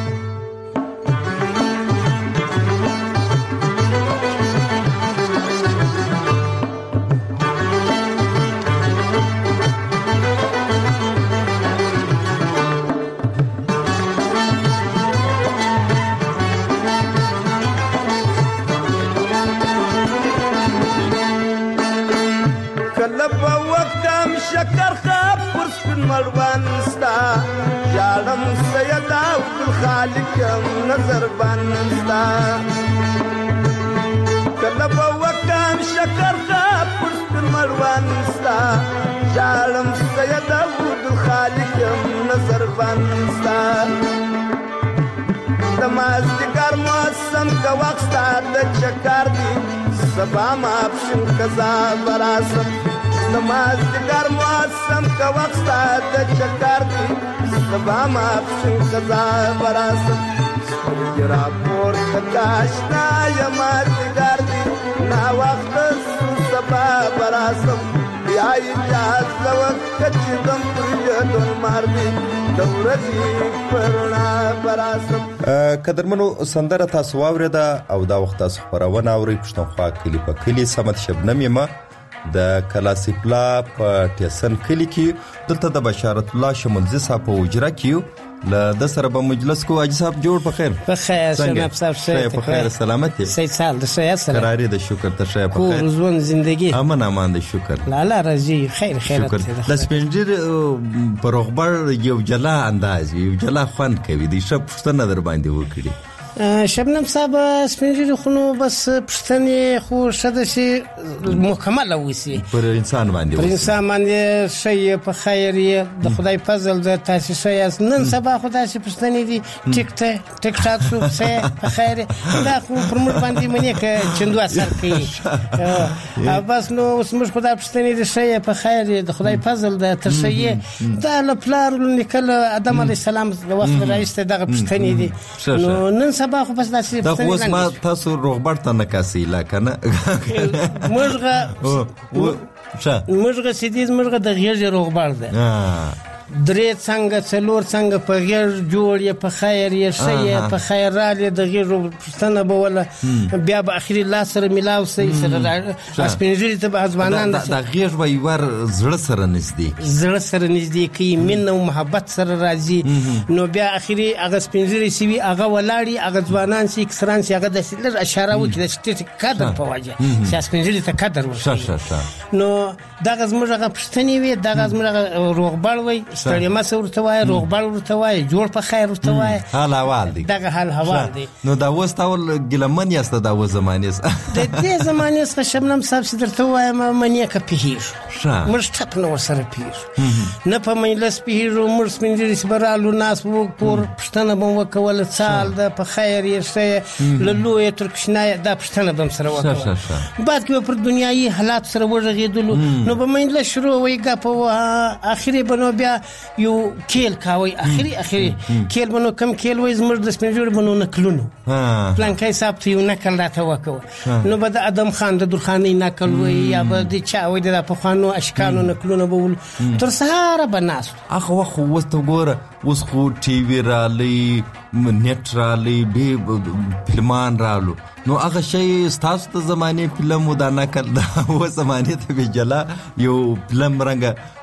شکر خاب پر سپن ملوان ستا یالم سیدا عبد الخالق نظر بان ستا کلب وکم شکر خاب پر سپن ملوان ستا یالم سیدا عبد الخالق نظر بان ستا مازدیګر موسم که وخت ستا د چکر دی سبا ماپښین که زه به راسم د مازدیګر موسم که وخت ستا د چکر دی سبا ماپښین که زه به راسم سترګې راپورته که اشنا یم مازدیګر دی ناوخته سو سبا به راسم یا اجازه وکړه چې ځم پر ژوند مار دی د ورځې په رڼا به راسم.
قدرمنو سندره تاسو واورېده او دا وخت تاسو خپرونه اورئ پښتونخوا کلي په کلي. صمد شبنم یمه د کلاسیپلا په ټیسن کلي کې. دلته د بشارت الله شمولزي صاحب په اجرا کې له د سره به مجلس کو. حاجي صاحب جوړ په خیر؟
په خیر جناب صاحب.
ښه په خیر سلامت یې؟
صحیح سال د ښه سره
قرارې د شکر ته ښه په خیر
روزون زندگی
امن امان د شکر
لالا راځي خیر خیرت
د سپینجر په رغبر یو جلا انداز یو جلا خوند کوي د شپ پښتنه در باندې وکړي.
شبنم صاحب سپینجری خونو بس پښتنې خو شته شي مکمله وسی
پر انسان باندې
پر انسان باندې شي په خیر یې د خدای فضل د تاسو شي نن سبا خدای شي پښتنې دي ټیک ټاک ټیک ټاک سو په خیر دا خو پر موږ باندې منی ک چندو اثر کوي بس نو اوس موږ خدای پښتنې دي شي په خیر د خدای فضل د تر شي دا لپلار نکله ادم علی السلام د وخت راځي دغه پښتنې دي نو نن سبا خو بس داسې
دا خو ما تاسو روغبر ته نکاسي لا کنه
مرغه مرغه سیدیز مرغه د غیر روغبر ده درې څنګه څلور څنګه په غیر جوړ یې په خیر یې شي په خیر را لې د غیر پښتنه به ولا بیا به اخري لا سره ملاو سي سره اسپینجری ته ځوانان
د غیر به یور زړه سره نږدې
زړه سره نږدې کی مين او محبت سره راځي نو بیا اخري هغه اسپینجری سی وی هغه ولاړی هغه ځوانان سي کسران سي هغه د سلر اشاره وکړي چې قدر په واجه چې اسپینجری ته قدر ورکړي نو دا غزمره پښتني وي دا غزمره روغبړ وي ستړي ما څورته وای روغبړ ورته وای جوړ په خیر ورته وای
حال حوال دی
دغه حال حوال دی
نو دا وستاول ګلمن یاسته دا و زمانه د
دې زمانه څخه شبنم صاحب سترته وای ما منی کا پیهیر مرش ټپ نو سره پیر نه په مجلس پیهیر مرس منځري سبرالو ناس وو پور پښتنه بم وکول سال د په خیر یې شي لولو ترکشنه دا پښتنه بم سره وکول بعد کې پر دنیايي حالات سره ورغېدلو نو په مجلس شروع وایګه په اخري بنو بیا یو کېل کاوي اخري اخري کېل بنو کم کېل وای زمر د سپینجور بنو نکلونو پلان کای صاحب ته یو نکل راته وکړو نو به د ادم خان د درخاني نکل وای یا به د چا وای د په خوانو اشکانو نکلونو بول تر سهار بناس
اخو خو وسته ګوره اوس خو ټي وی رالي نت رالي به فلمان رالو نو هغه شی ستاسو د زمانه فلم ودا نکل دا و زمانه ته به جلا یو فلم رنګ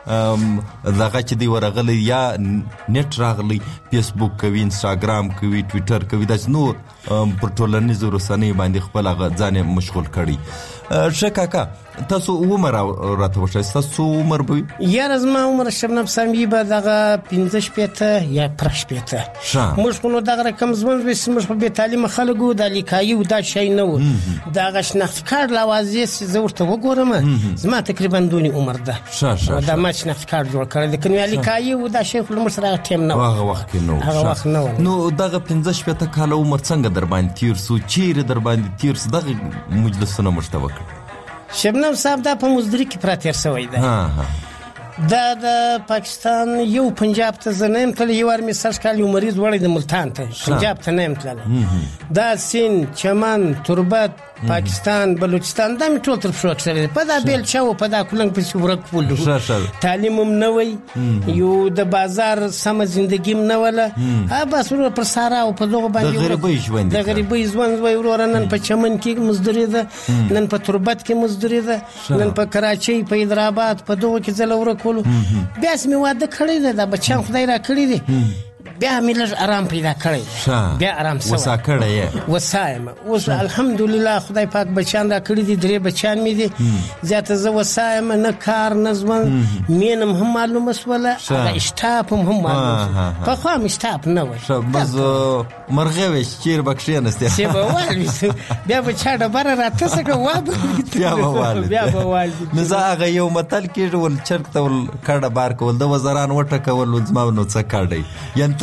دغه چې دی ورغلی یا نت راغلی فیسبوک کوي انستاګرام کوي ټوئیټر کوي داس نو پر ټولنیزو رسنۍ باندې خپل ځان مشغول کړي شکاکا تاسو عمر راته وشئ تاسو عمر به
یا زما عمر شبنم سامي به دغه پنځه شپته یا پرش پته موږ خو نو دغه رقم زمون به موږ په تعلیم خلکو د لیکایو دا شي نه و دغه شناخت کار لوازې زورته وګورم زما تقریبا دونی عمر ده دا ما شناخت کار جوړ کړل د کني لیکایو دا شي خو موږ سره ټیم نه
هغه وخت نو
هغه وخت نو
نو دغه پنځه شپته کال عمر څنګه در باندې تیر سو چیرې در باندې تیر سو دغه مجلسونه مشتوک
شبنم صاحب دا په مزدوري کې پراتیر شوی دی دا د پاکستان یو پنجاب ته زنیم تل یو ارمي سرکال یو مریض وړي د ملتان ته پنجاب ته نیم تل دا سین چمن تربت پاکستان بلوچستان دا می ټول تر فروټ سره په دا بیل چاو په دا کولنګ په ورک ولو تعلیم هم نه وي یو د بازار سم ژوندګیم نه ولا ها بس ور پر سارا او په دغه باندې
د غریبۍ ژوند
د غریبۍ ژوند وای ورور نن په چمن کې مزدوري ده نن په تربت کې مزدوري ده نن په کراچۍ په حیدرآباد په دغه کې زل ورک ولو بیا سمې واده کړی ده د بچان خدای را کړی دي بیا ملر آرام پیدا کړی بیا آرام سره
وسا کړی
وسایم اوس الحمدلله خدای پاک بچان را کړی دي درې بچان مې دي زیاته زه وسایم نه کار نه ځوان مینم هم معلومه سوله اشتاپ هم معلومه په خو مشتاپ نه وای
بس مرغه وش چیر بکشي نسته
سی به والي بیا به چا د بار راته څنګه واب
بیا به والي
بیا به والي
نو زه هغه یو متل کې ول چرک ته ول کډه بار کول د وزران وټه کول زما نو څه کړی ینتا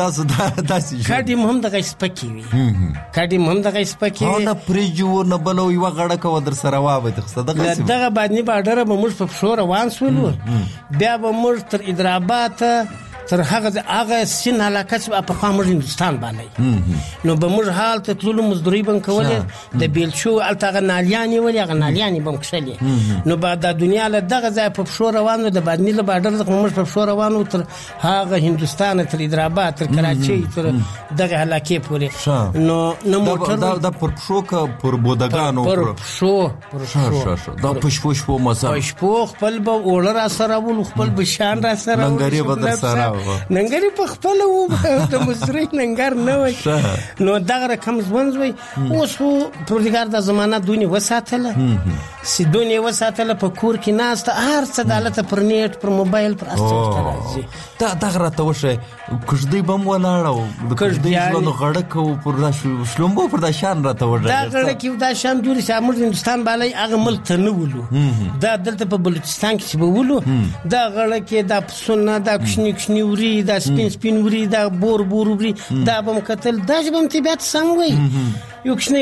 تاسو دا داسې
کډیم هم دغه سپکی وي کډیم هم دغه سپکی وي
نه پریجو نه بلو یو غړه کو در سره وابه دغه دغه
دغه باندې باډر به موږ په شور روان سولو بیا به موږ تر ادرابات تر هغه هغه سین علاقه چې په خامر هندستان باندې نو به موږ حال ته تلو مزدوري بم کولې د بیلچو التغه نالیانی ولې هغه نالیانی بم کښلې نو بعد د دنیا له دغه ځای په شور روانو د باندې له باډر د موږ په شور روانو تر هغه هندستان تر ادرابات تر کراچي تر دغه علاقه پورې نو نو موټر
د پر شو کا پر بودګانو
پر شو پر
شو دا پښپوش په مزه
پښپو خپل به اور را سره ول خپل بشان را سره
ننګری بدر سره
ننګری په خپل و د مصری ننګر نه وای نو دغه رقم ځوند وای اوس پروردګار د زمانہ دونی وساتله سی دونی وساتله په کور کې ناست هر څه دالته پر نیټ پر موبایل پر استفاده راځي
دا دغه راته وشه کښدی بم ولاړو د کښدی ژوند غړک او پر شلمبو پر د شان راته وشه
دا غړک دا شان جوړ شي امر هندستان باندې هغه ملک ته نه ولو دا دلته په بلوچستان کې به ولو دا غړک دا پسونه دا کښنی کښنی وری دا سپین سپین وری دا بور بور وری دا بم قتل دا بم طبيعت سم وای یو کښنی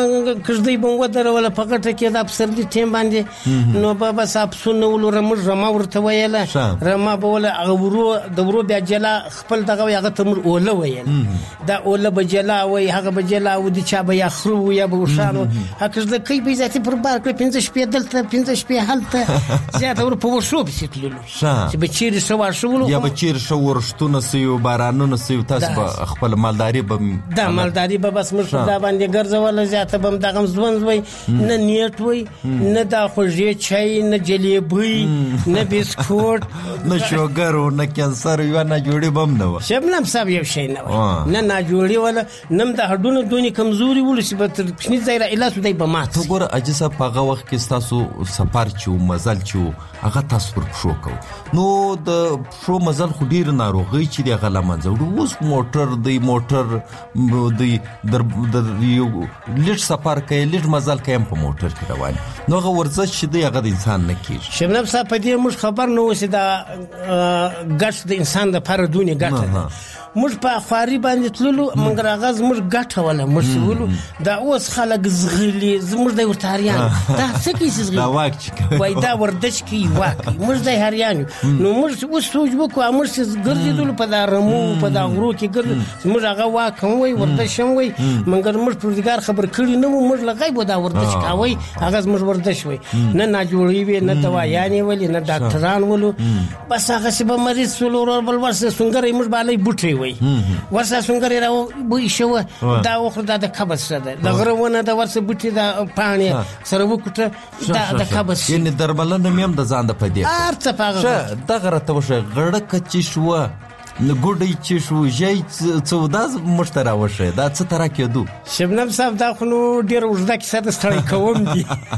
کښدی بم ودر ولا پکټه کې دا سردي ټیم باندې نو بابا صاحب سونه ولور مر رما ورته ویله رما بوله غورو د ورو بیا جلا خپل دغه هغه تمر اوله ویل دا اوله بجلا وای هغه بجلا و دي چا به یخرو یا به وشانو هکذ د کی به ذاتي پر بار کې پنځه شپې دلته پنځه شپې حالته زیاته ور په ورشو بسیتلو چې به چیرې شو شو
یا به چیرې شو ورشتونه سيو بارانونه سيو تاسو به خپل مالداري به
دا مالداري به بس مر دا باندې ګرځول زیاته بم دغه ځوند وای نه نیټ وای نه دا خوږی چای نه جلیبي نه بسکوټ
نه شوګر نه کانسر یو نه جوړي بم نه
شبنم صاحب یو شي نه نه نه جوړي ولا نم د هډونو دونی کمزوري ول چې به تر پښنی ځای را اله سودای به مات
تو ګور اجازه پاغه وخت کې تاسو سفر چو مزل چو هغه تاسو پر شو کو نو د شو مزل خو ډیر ناروغي چې د غلمان زوړ اوس موټر دی موټر دی در یو لټ سفر کوي لټ مزل کوي په موټر کې روان نو هغه ورزش چې دی هغه د انسان نه کیږي
شبنم صاحب په دې موږ خبر نه وسی دا ګټ د انسان د پر دونی ګټه موږ په خاري باندې تللو موږ راغز موږ ګټه ولا موږ ولو دا اوس خلک زغلی زموږ د ورتاریان دا څه کیسه زغلی
دا واک
وای دا وردش کی واک موږ د هریان نو موږ اوس سوچ وکړو موږ ګرځیدل په دا رمو په دا غرو کې ګرځ موږ هغه واک وای وردش وای موږ موږ پروردګار خبر کړی نه موږ لغای بو دا وردش کاوي هغه موږ وردش وای نه نه جوړی وی نه دوايانې ولې نه ډاکټران ولو بس هغه سبا مریض ولور بل ورسه څنګه موږ باندې بوټي ورسه څنګه راو بو شو دا وخت د کبس سره د غرونه د ورسه بوټي د پانی سره وکټه دا د کبس
یعنی درملنه میم د ځان د پدې
ارته پاغه
دغه راته وشه غړک چې شو ګوډی چې شو جې څوداز مشترا وشه دا څه تر کېدو
شبنم صاحب دا خو ډیر وژدا کې ساده ستړی کوم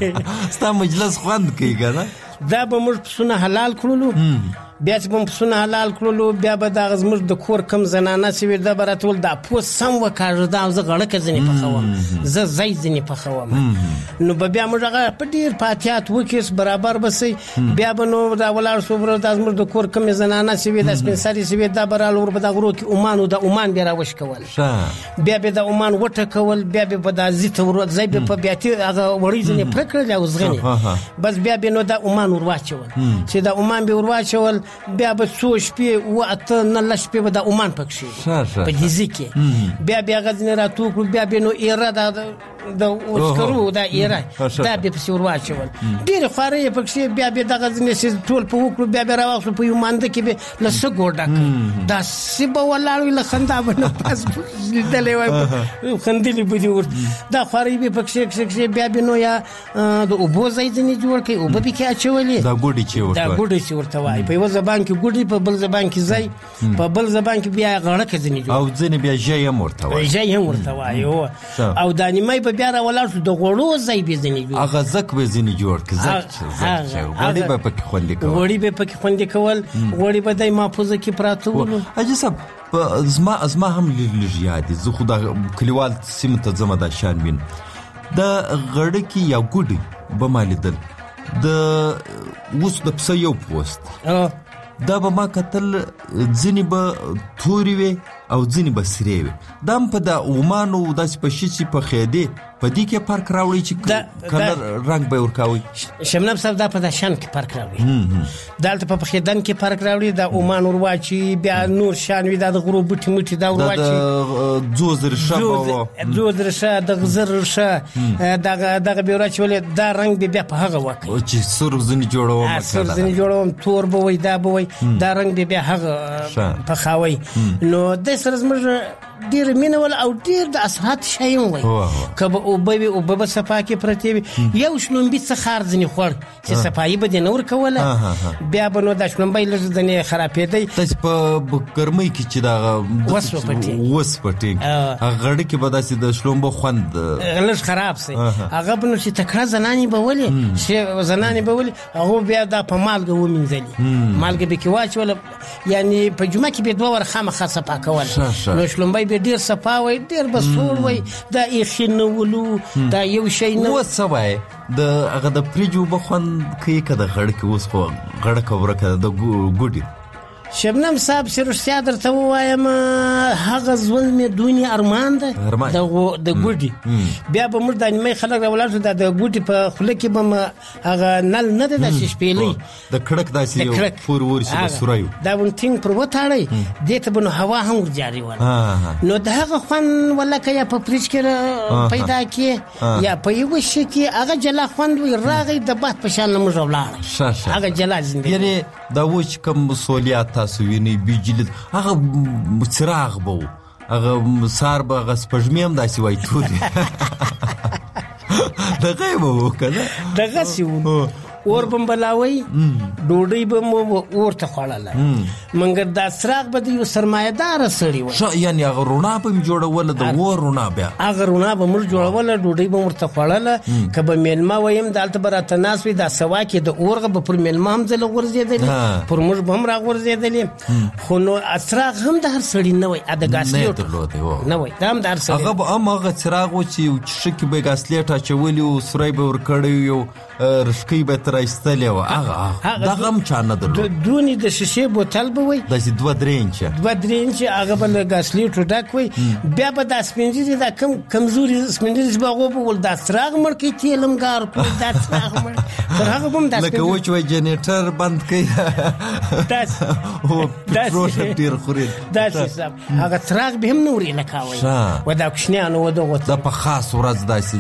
دي
ستا مجلس خوند کوي کنه
دا به موږ سونه حلال کړلو بیا چې په سونه حلال کړلو بیا به دا غزمر د کور کم زنانه سوي د براتول دا پوس سم وکړ دا ز غړک ځنی په خوم ز زای ځنی په خوم نو بیا موږ هغه په ډیر پاتیات وکیس برابر بسي بیا به نو دا ولار صبر د ازمر د کور کم زنانه سوي د سپنساري سوي دا برال ور په دا غرو کې اومانو د اومان بیا راوش کول بیا به د اومان وټه کول بیا به د ازیت ور زای په بیا تی هغه وړي ځنی پرکړل او زغنی بس بیا به نو د اومان ور واچول چې د اومان به ور واچول بیا به څو شپې و اته نه لږ شپې به د عمان پکښې په دې ځکه بیا بیا غزنی راتو بیا به نو ایرا د د اوسکرو دا ایرا دا به په سور واچول ډیر خارې پکښې بیا به د غزنی سي ټول په وکړو بیا به راوښو په یو مانده کې به لسه ګوډک دا سیبه ولاړ له خندا باندې پاس دلې وای خندلې بده ور دا خارې به پکښې پکښې بیا به نو یا د اوبو ځای ځنی جوړ کړي او به کې اچولې
دا ګوډي چې ورته
دا ګوډي چې ورته وای په یو زبان کې ګوډي په بل زبان کې ځای په بل زبان کې بیا غړک ځنی جوړ
او ځنی بیا ژای هم ورته وای
ژای هم ورته وای او د نیمای په بیا را ولاړ د غړو ځای به ځنی جوړ
هغه زک به ځنی جوړ کې زک غړي به پکې خوندې کول
غړي به پکې خوندې کول غړي به دای محفوظه کې پراته ول
اجي صاحب زما ازما هم لږ یاد زه خو د کلیوال سیمه ته زما د شان بین د غړ کې یا ګډي به مالیدل د وس د پسې یو پوسټ دا به ما کتل ځنی به توري وي او ځینې به سرې وي. دا هم په د اومانو داسې په شي چې په خیدې په دې کې فرق راوړي چې کلر رنګ به ورکوي.
شمناب صاحب دا په د شان کې فرق راوړي. دلته په خیدن کې فرق راوړي. د اومان ورواچي بیا نور شان وي. دا د غرو بوټي مټي دا ورواچي
د زوز رشه
زوز رشه د غزر رشه دغه دغه به ورواچي ولې دا رنګ به بیا په هغه وکړي
چې سور ځنی جوړوم
سور ځنی جوړوم تور به وي دا به وي دا رنګ به بیا هغه په خاوي. نو د سر زمر ډیر مینول او ډیر د اصحات شایم وي. کبه او به او به صفا کې پرتی وي یو شلومبي څخه خار ځنی خور چې صفایي به د نور کوله بیا به نو د شلومبي لږ ځنی خرابېدی.
تاسو په ګرمۍ کې چې دا
وس پټي
وس پټي غړ کې به داسې د شلومبو خوند
لږ خراب سي. هغه به نو چې تکړه زناني به ولي چې زناني به ولي هغه بیا د په مالګه ومنځلي مالګه به کې واچول یعنی په جمعه کې به دوه ور خامخا صفا کول. نو شلومبي به ډیر صفا وي ډیر بسور وي دا اخینولو دا یو شی نه
وسوي د هغه د پریجو بخون کې کده غړ کې اوس خو غړ کوره کده د ګوډي.
شبنم صاحب سرشتیا درته وایم هغه ژوند مې دونی ارمان ده د د ګوډي بیا به موږ د نیمه خلک راولل د ګوډي په خله کې به هغه نل نه ده د شپېلې
د کړک داسې یو فور ورسې بسورایو
دا ونټینګ پر وټاړي دته بنو هوا هم ورجاري وله. نو د هغه خوان ولکه یا په پریچ کې پیدا کې یا په یو شي کې هغه جلا خوند وي راغی د بحث په شان موږ ولاړ هغه جلا زندګي
یعنی دا وچ کم مسولیت تاسو ویني بجلی هغه څراغ بو هغه سار به غسپجمې هم داسې وای ټول دغه وو کنه
دغه سیو اور بمبلاوي ډوډۍ به مو ورته خوړاله منګر دا سراغ به یو سرمایدار سړی و
شو یعنی هغه رونا په جوړول د ور رونا بیا
هغه رونا به مر جوړول ډوډۍ به ورته خوړاله کبه میلما ویم دالته برات ناس وي دا سوا کې د اورغه به پر میلما هم ځل ورزيدل پر مر به هم را ورزيدل خو نو اسراغ هم د هر سړی نه وي اده ګاسلیټ نه وي دا هم د هر سړی
هغه به هغه سراغ و چې شک به ګاسلیټ اچولي او سړی به ور کړی یو رشکی به تر ایستلې و هغه دا هم چانه درلود
دونی د شیشه بوتل به وي
د دوه درینچ
دوه درینچ هغه بل ګاسلیټ ډک وي بیا به د سپینځي د کم کمزوري سپینځي به غو په ول د سراغ مرکې تیلمګار کو د سراغ مر تر هغه هم د
لکه و چې جنریټر بند کړي
داس
او پټرول ډیر خوري
داس هغه سراغ به هم نوري لکاوي و دا کښنیانو و دغه
د په خاص ورځ داسې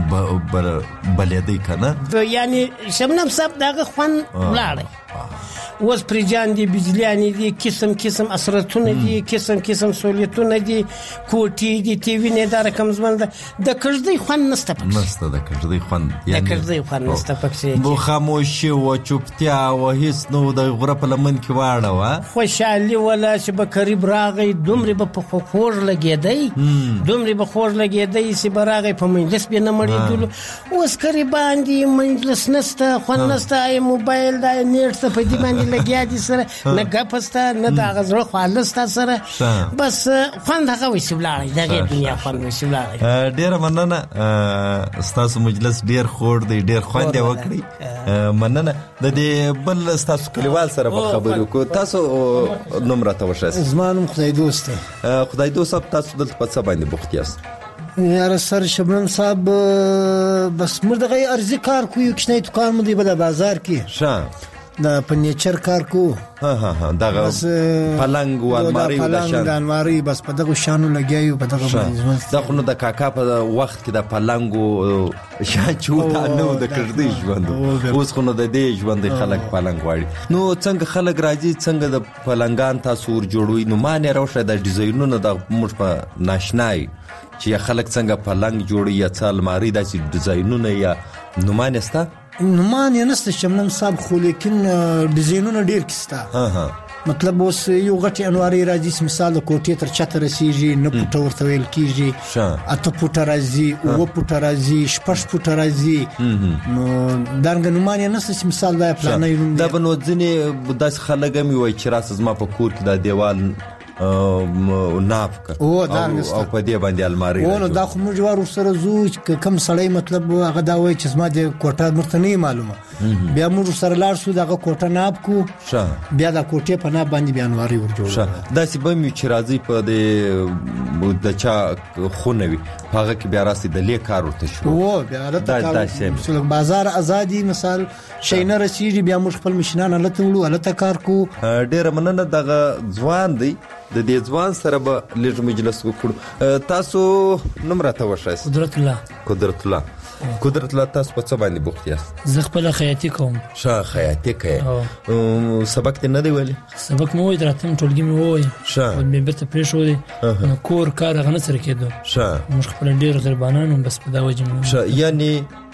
بلېدی کنه
یعنی شبنم صاحب داغه خوان ولاړی اوس پرجان دي بجلیانی دي قسم قسم اثرتونه دي قسم قسم سہولتونه دي کوټي دي ټي وی نه دار کم زمند د کړدی خوان نسته پکې
نسته د کړدی خوان
یعنی د کړدی خوان نسته پکې
بو خاموشي او چوپتیا او هیڅ نو د غره په لمن کې واړه وا
خوشالي ولا چې به قریب راغی دومره به په خور لګیدای دومره به خور لګیدای چې براغی په مجلس به نه مړی دل اوس قریبان دي مجلس نسته خوان نسته موبایل دا نیټ ته په دې باندې لګیا دي سره نه غپستا نه دا غزړه خالصتا سره بس خوند هغه وسیبلاړي دغه دنیا خوند وسیبلاړي.
ډیر مننه تاسو مجلس ډیر خور دی ډیر خوند وکړي مننه د دې بل تاسو کلیوال سره په خبرو کو تاسو نمبر ته وشه
زمانم خدای دوست
خدای دوست تاسو دلته په څه باندې بوخت یاست
یار سر شبنم صاحب بس مرده غي ارزي کار کوي کښنه دکان مو دی بل بازار کې
ښه
دا فرنیچر کار کو
ها ها ها دا پلنګ او الماری او
دا شان د الماری بس په دغه شانو لګیایو په دغه
باندې دا خو نو د کاکا په وخت کې د پلنګ او شاچو ته نو د کړدی ژوند اوس خو نو د دې ژوند خلک پلنګ واړي نو څنګه خلک راځي څنګه د پلنګان تاسو ور جوړوي نو معنی راوشه د ډیزاینونو د موږ په ناشنای چې خلک څنګه پلنګ جوړي یا څل ماری داسې ډیزاینونه یا نمونه ستا
نمونه نسته شمنم صاحب خو لیکن ډیزاینونه ډیر کیستا ها ها مطلب اوس یو غټي انواري راځي مثال د کوټې تر چت رسیږي نه پټ ورته ویل کیږي اته پټ راځي او پټ راځي شپږ پټ راځي نو دانګ نمونه نسته مثال دا پلان
دا بنو ځنی داس خلګم وي چې راس زما په کور کې د دیوال ناف ک
او
او په دې باندې الماری
او نو دا خو موږ ور سره زو کم سړی مطلب هغه دا وای چې زما د کوټه مرتنی معلومه بیا موږ سره لاړ شو دغه کوټه ناب کو بیا دا کوټه په ناب باندې بیا انواري ور جوړه
دا سی به می چې راځي په دې د چا خونوي هغه کې بیا راسي د لیک کار ورته شو
او بیا راته بازار ازادي مثال شینه رسیږي بیا موږ خپل مشنان لته وړو لته کار کو
ډیر مننه دغه ځوان دی د دې ځوان سره به لږ مجلس وکړو. تاسو نوم راته وښایاست؟
قدرت الله.
قدرت الله قدرت الله تاسو په څه باندې بوخت یاست؟
زه خپل خیاطي کوم.
ښه خیاطي کوي. سبق ته نه دی ویلي؟
سبق مو وای دراتم ټولګي مو وای.
ښه
مې بیرته پرېښودې نو کور کار هغه نه سره کېدو.
ښه
موږ خپل ډېر غریبانان بس په دا وجه مو.
ښه یعنی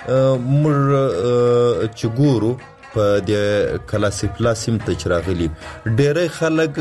موږ چې ګورو په د کلاسیک پلاسیم ته چې راغلي ډېری خلک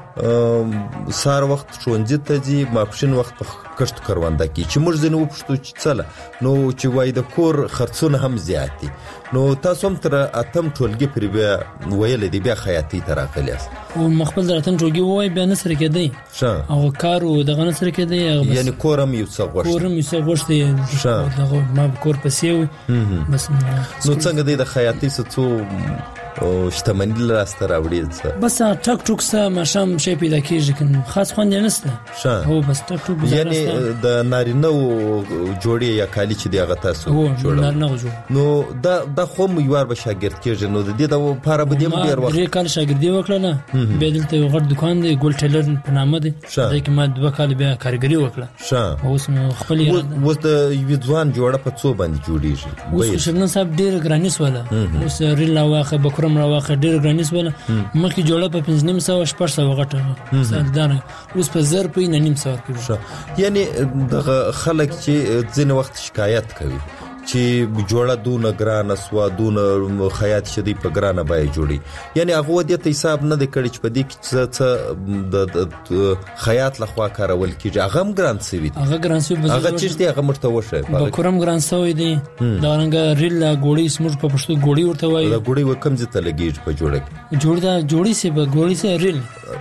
سار وخت ښوونځي ته ځي ماپښین وخت په کښت کرونده کې چې موږ ځینې وپوښتو چې څله نو چې وایي د کور خرڅونه هم زیات دي نو تاسو هم تر اتم ټولګي پورې بیا ویلی دی بیا خیاطۍ ته راغلي یاست
او ما خپل در اتم ټولګي ووایي بیا نه سره کېدی او کار و دغه نه سره کېدی
یعنې کور هم یو څه غوښتي
کور هم یو څه غوښتي دغه ما کور پسې وي بس
نو څنګه دی د خیاطۍ څه څو او شتمنی لاسته راوړي څه
بس ټک ټوک څه ماشام شی پیدا کیږي کنه خاص خوند نه نشته هو بس ټک ټوک
یعنی د نارینه جوړي یا کالی چې دی هغه تاسو
جوړ نارینه جوړ
نو دا د خو یوار به شاګرد کېږي نو د دې د لپاره به دې ډیر وخت
درې کال شاګردي وکړه نه به دلته یو غټ دکان دی ګول ټیلر په نامه دی دا کې ما دوه کال بیا کارګری وکړه
ښه
اوس خپل
اوس د یو ځوان جوړه په څو باندې جوړیږي
اوس شبنم صاحب ډیر ګرانیس ولا اوس ریل واخه بکرم راوخه ډیر ګرانیس ولا مخکې جوړه په پنځه نیم سو شپږ سو غټه سالدار اوس په زر په نیم سو
کې یعنی د خلک چې ځین وخت شکایت کوي چې جوړه دونه ګرانه سوا دونه خیاط شدی په ګرانه بای جوړي یعنی هغه د ته حساب نه د کړي چې په دې کې څه د خیاط لخوا کارول کیږي هغه هم ګران سوي دي
هغه ګران سوي
هغه چې دی هغه مرته وشه
په کوم ګران سوي دي دا رنګ ریل ګوړی سمج په پښتو ګوړی ورته وایي
دا ګوړی وکم ځته لګیږي په جوړه کې
جوړ دا جوړی سي په ګوړی سي ریل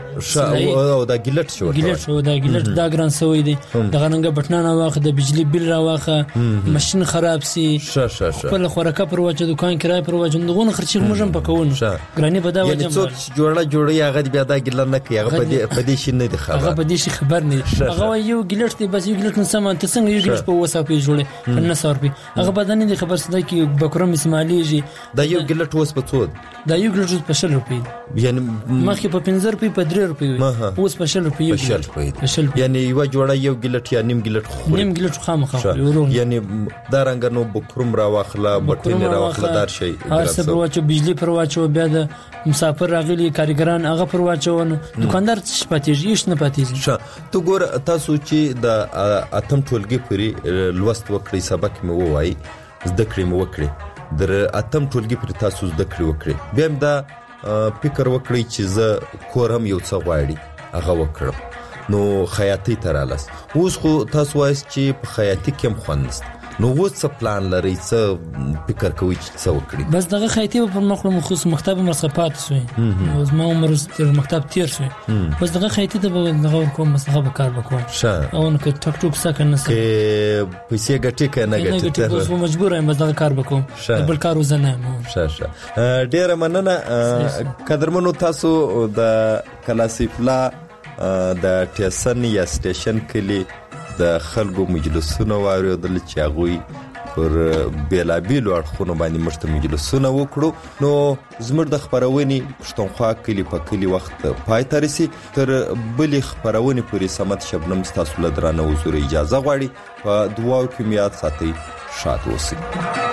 او دا ګلټ شو
ګلټ شو دا ګلټ دا ګران سوي دي دا رنګ بټنانه واخه د بجلی بل راواخه ماشين خراب سي
شه شه شه
خپل خوراکه پر وجه دکان کرای پر وجه دغه خرچ موږ هم پکون ګرانی په دا وجه
یعنی څوک جوړه جوړي هغه بیا دا ګل نه کوي هغه په دې په دې شي نه دی خبر
هغه په دې شي خبر نه هغه یو ګلټ دی بس یو ګلټ نه سم ته څنګه یو ګلټ په وسه په جوړه نه سر په هغه بدن دی خبر سده کې بکرم اسماعیلي
دا یو ګلټ وس په څو
دا یو ګلټ په شل روپی
یعنی
مخکې په پنځه روپی په درې روپی اوس په شل روپی
په شل یعنی یو جوړه یو ګلټ یا نیم ګلټ خو
نیم ګلټ خامخا
یعنی دا رنګ نو بکرم را واخله بټینه را واخله دار شي
هر څه پر واچو بجلی پر واچو بیا د مسافر راغلي کارګران هغه پر واچو دکاندار څه پاتېږي هیڅ نه پاتېږي
ښه تو ګور تاسو چې د اتم ټولګي پورې لوست وکړي سبق مې ووایي زده کړې مې وکړي در اتم ټولګي پورې تاسو زده کړې وکړي بیا دا فکر وکړي چې زه کور هم یو څه غواړي هغه وکړم نو خیاطۍ ته رالاست اوس خو تاسو وایست چې په خیاطۍ کې هم خوند نشته نو اوس څه پلان لري څه فکر کوي چې څه وکړي
بس دغه خیاطۍ په مخ له مخصوص مکتب مرسپات سوی اوس ما عمر تر مکتب تیر سوی بس دغه خیاطۍ ته به دغه کوم مسخه به کار وکوم او نو که ټک ټوک سکه نه
سکه پیسې ګټي کنه ګټي
ته اوس مجبور یم دغه کار وکوم بل کار وزنه
ښه ښه ډیره مننه قدرمنو تاسو د کلاسیفلا د ټیسن یا سټیشن کلی د خلکو مجلسونه واوریدل چې هغوی پر بیلابیلو اړخونو باندې موږ ته مجلسونه وکړو نو زموږ د خپرونې پښتونخوا کلي په کلي وخت پای ته رسي تر بلې خپرونې پورې سمت شبنم ستاسو له درانه حضور اجازه غواړي په دعاو کې مو یاد ساتئ شاد اوسئ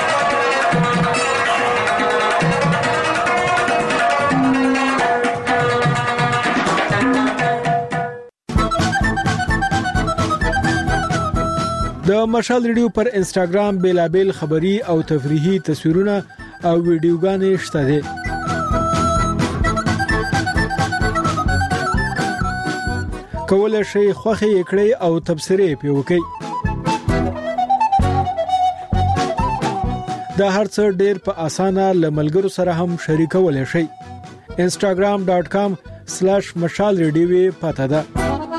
د مشال ریډیو پر انستګرام بیلابل خبری او تفریحي تصویرونه او ویډیوګانې شته دي کولای شئ خوښي کړئ او تبصرې پې وکړئ دا هرڅه ډېر په اسانه لملګرو سره هم شریکولای شئ instagram dot com سلاش مشال ریډیو پته ده.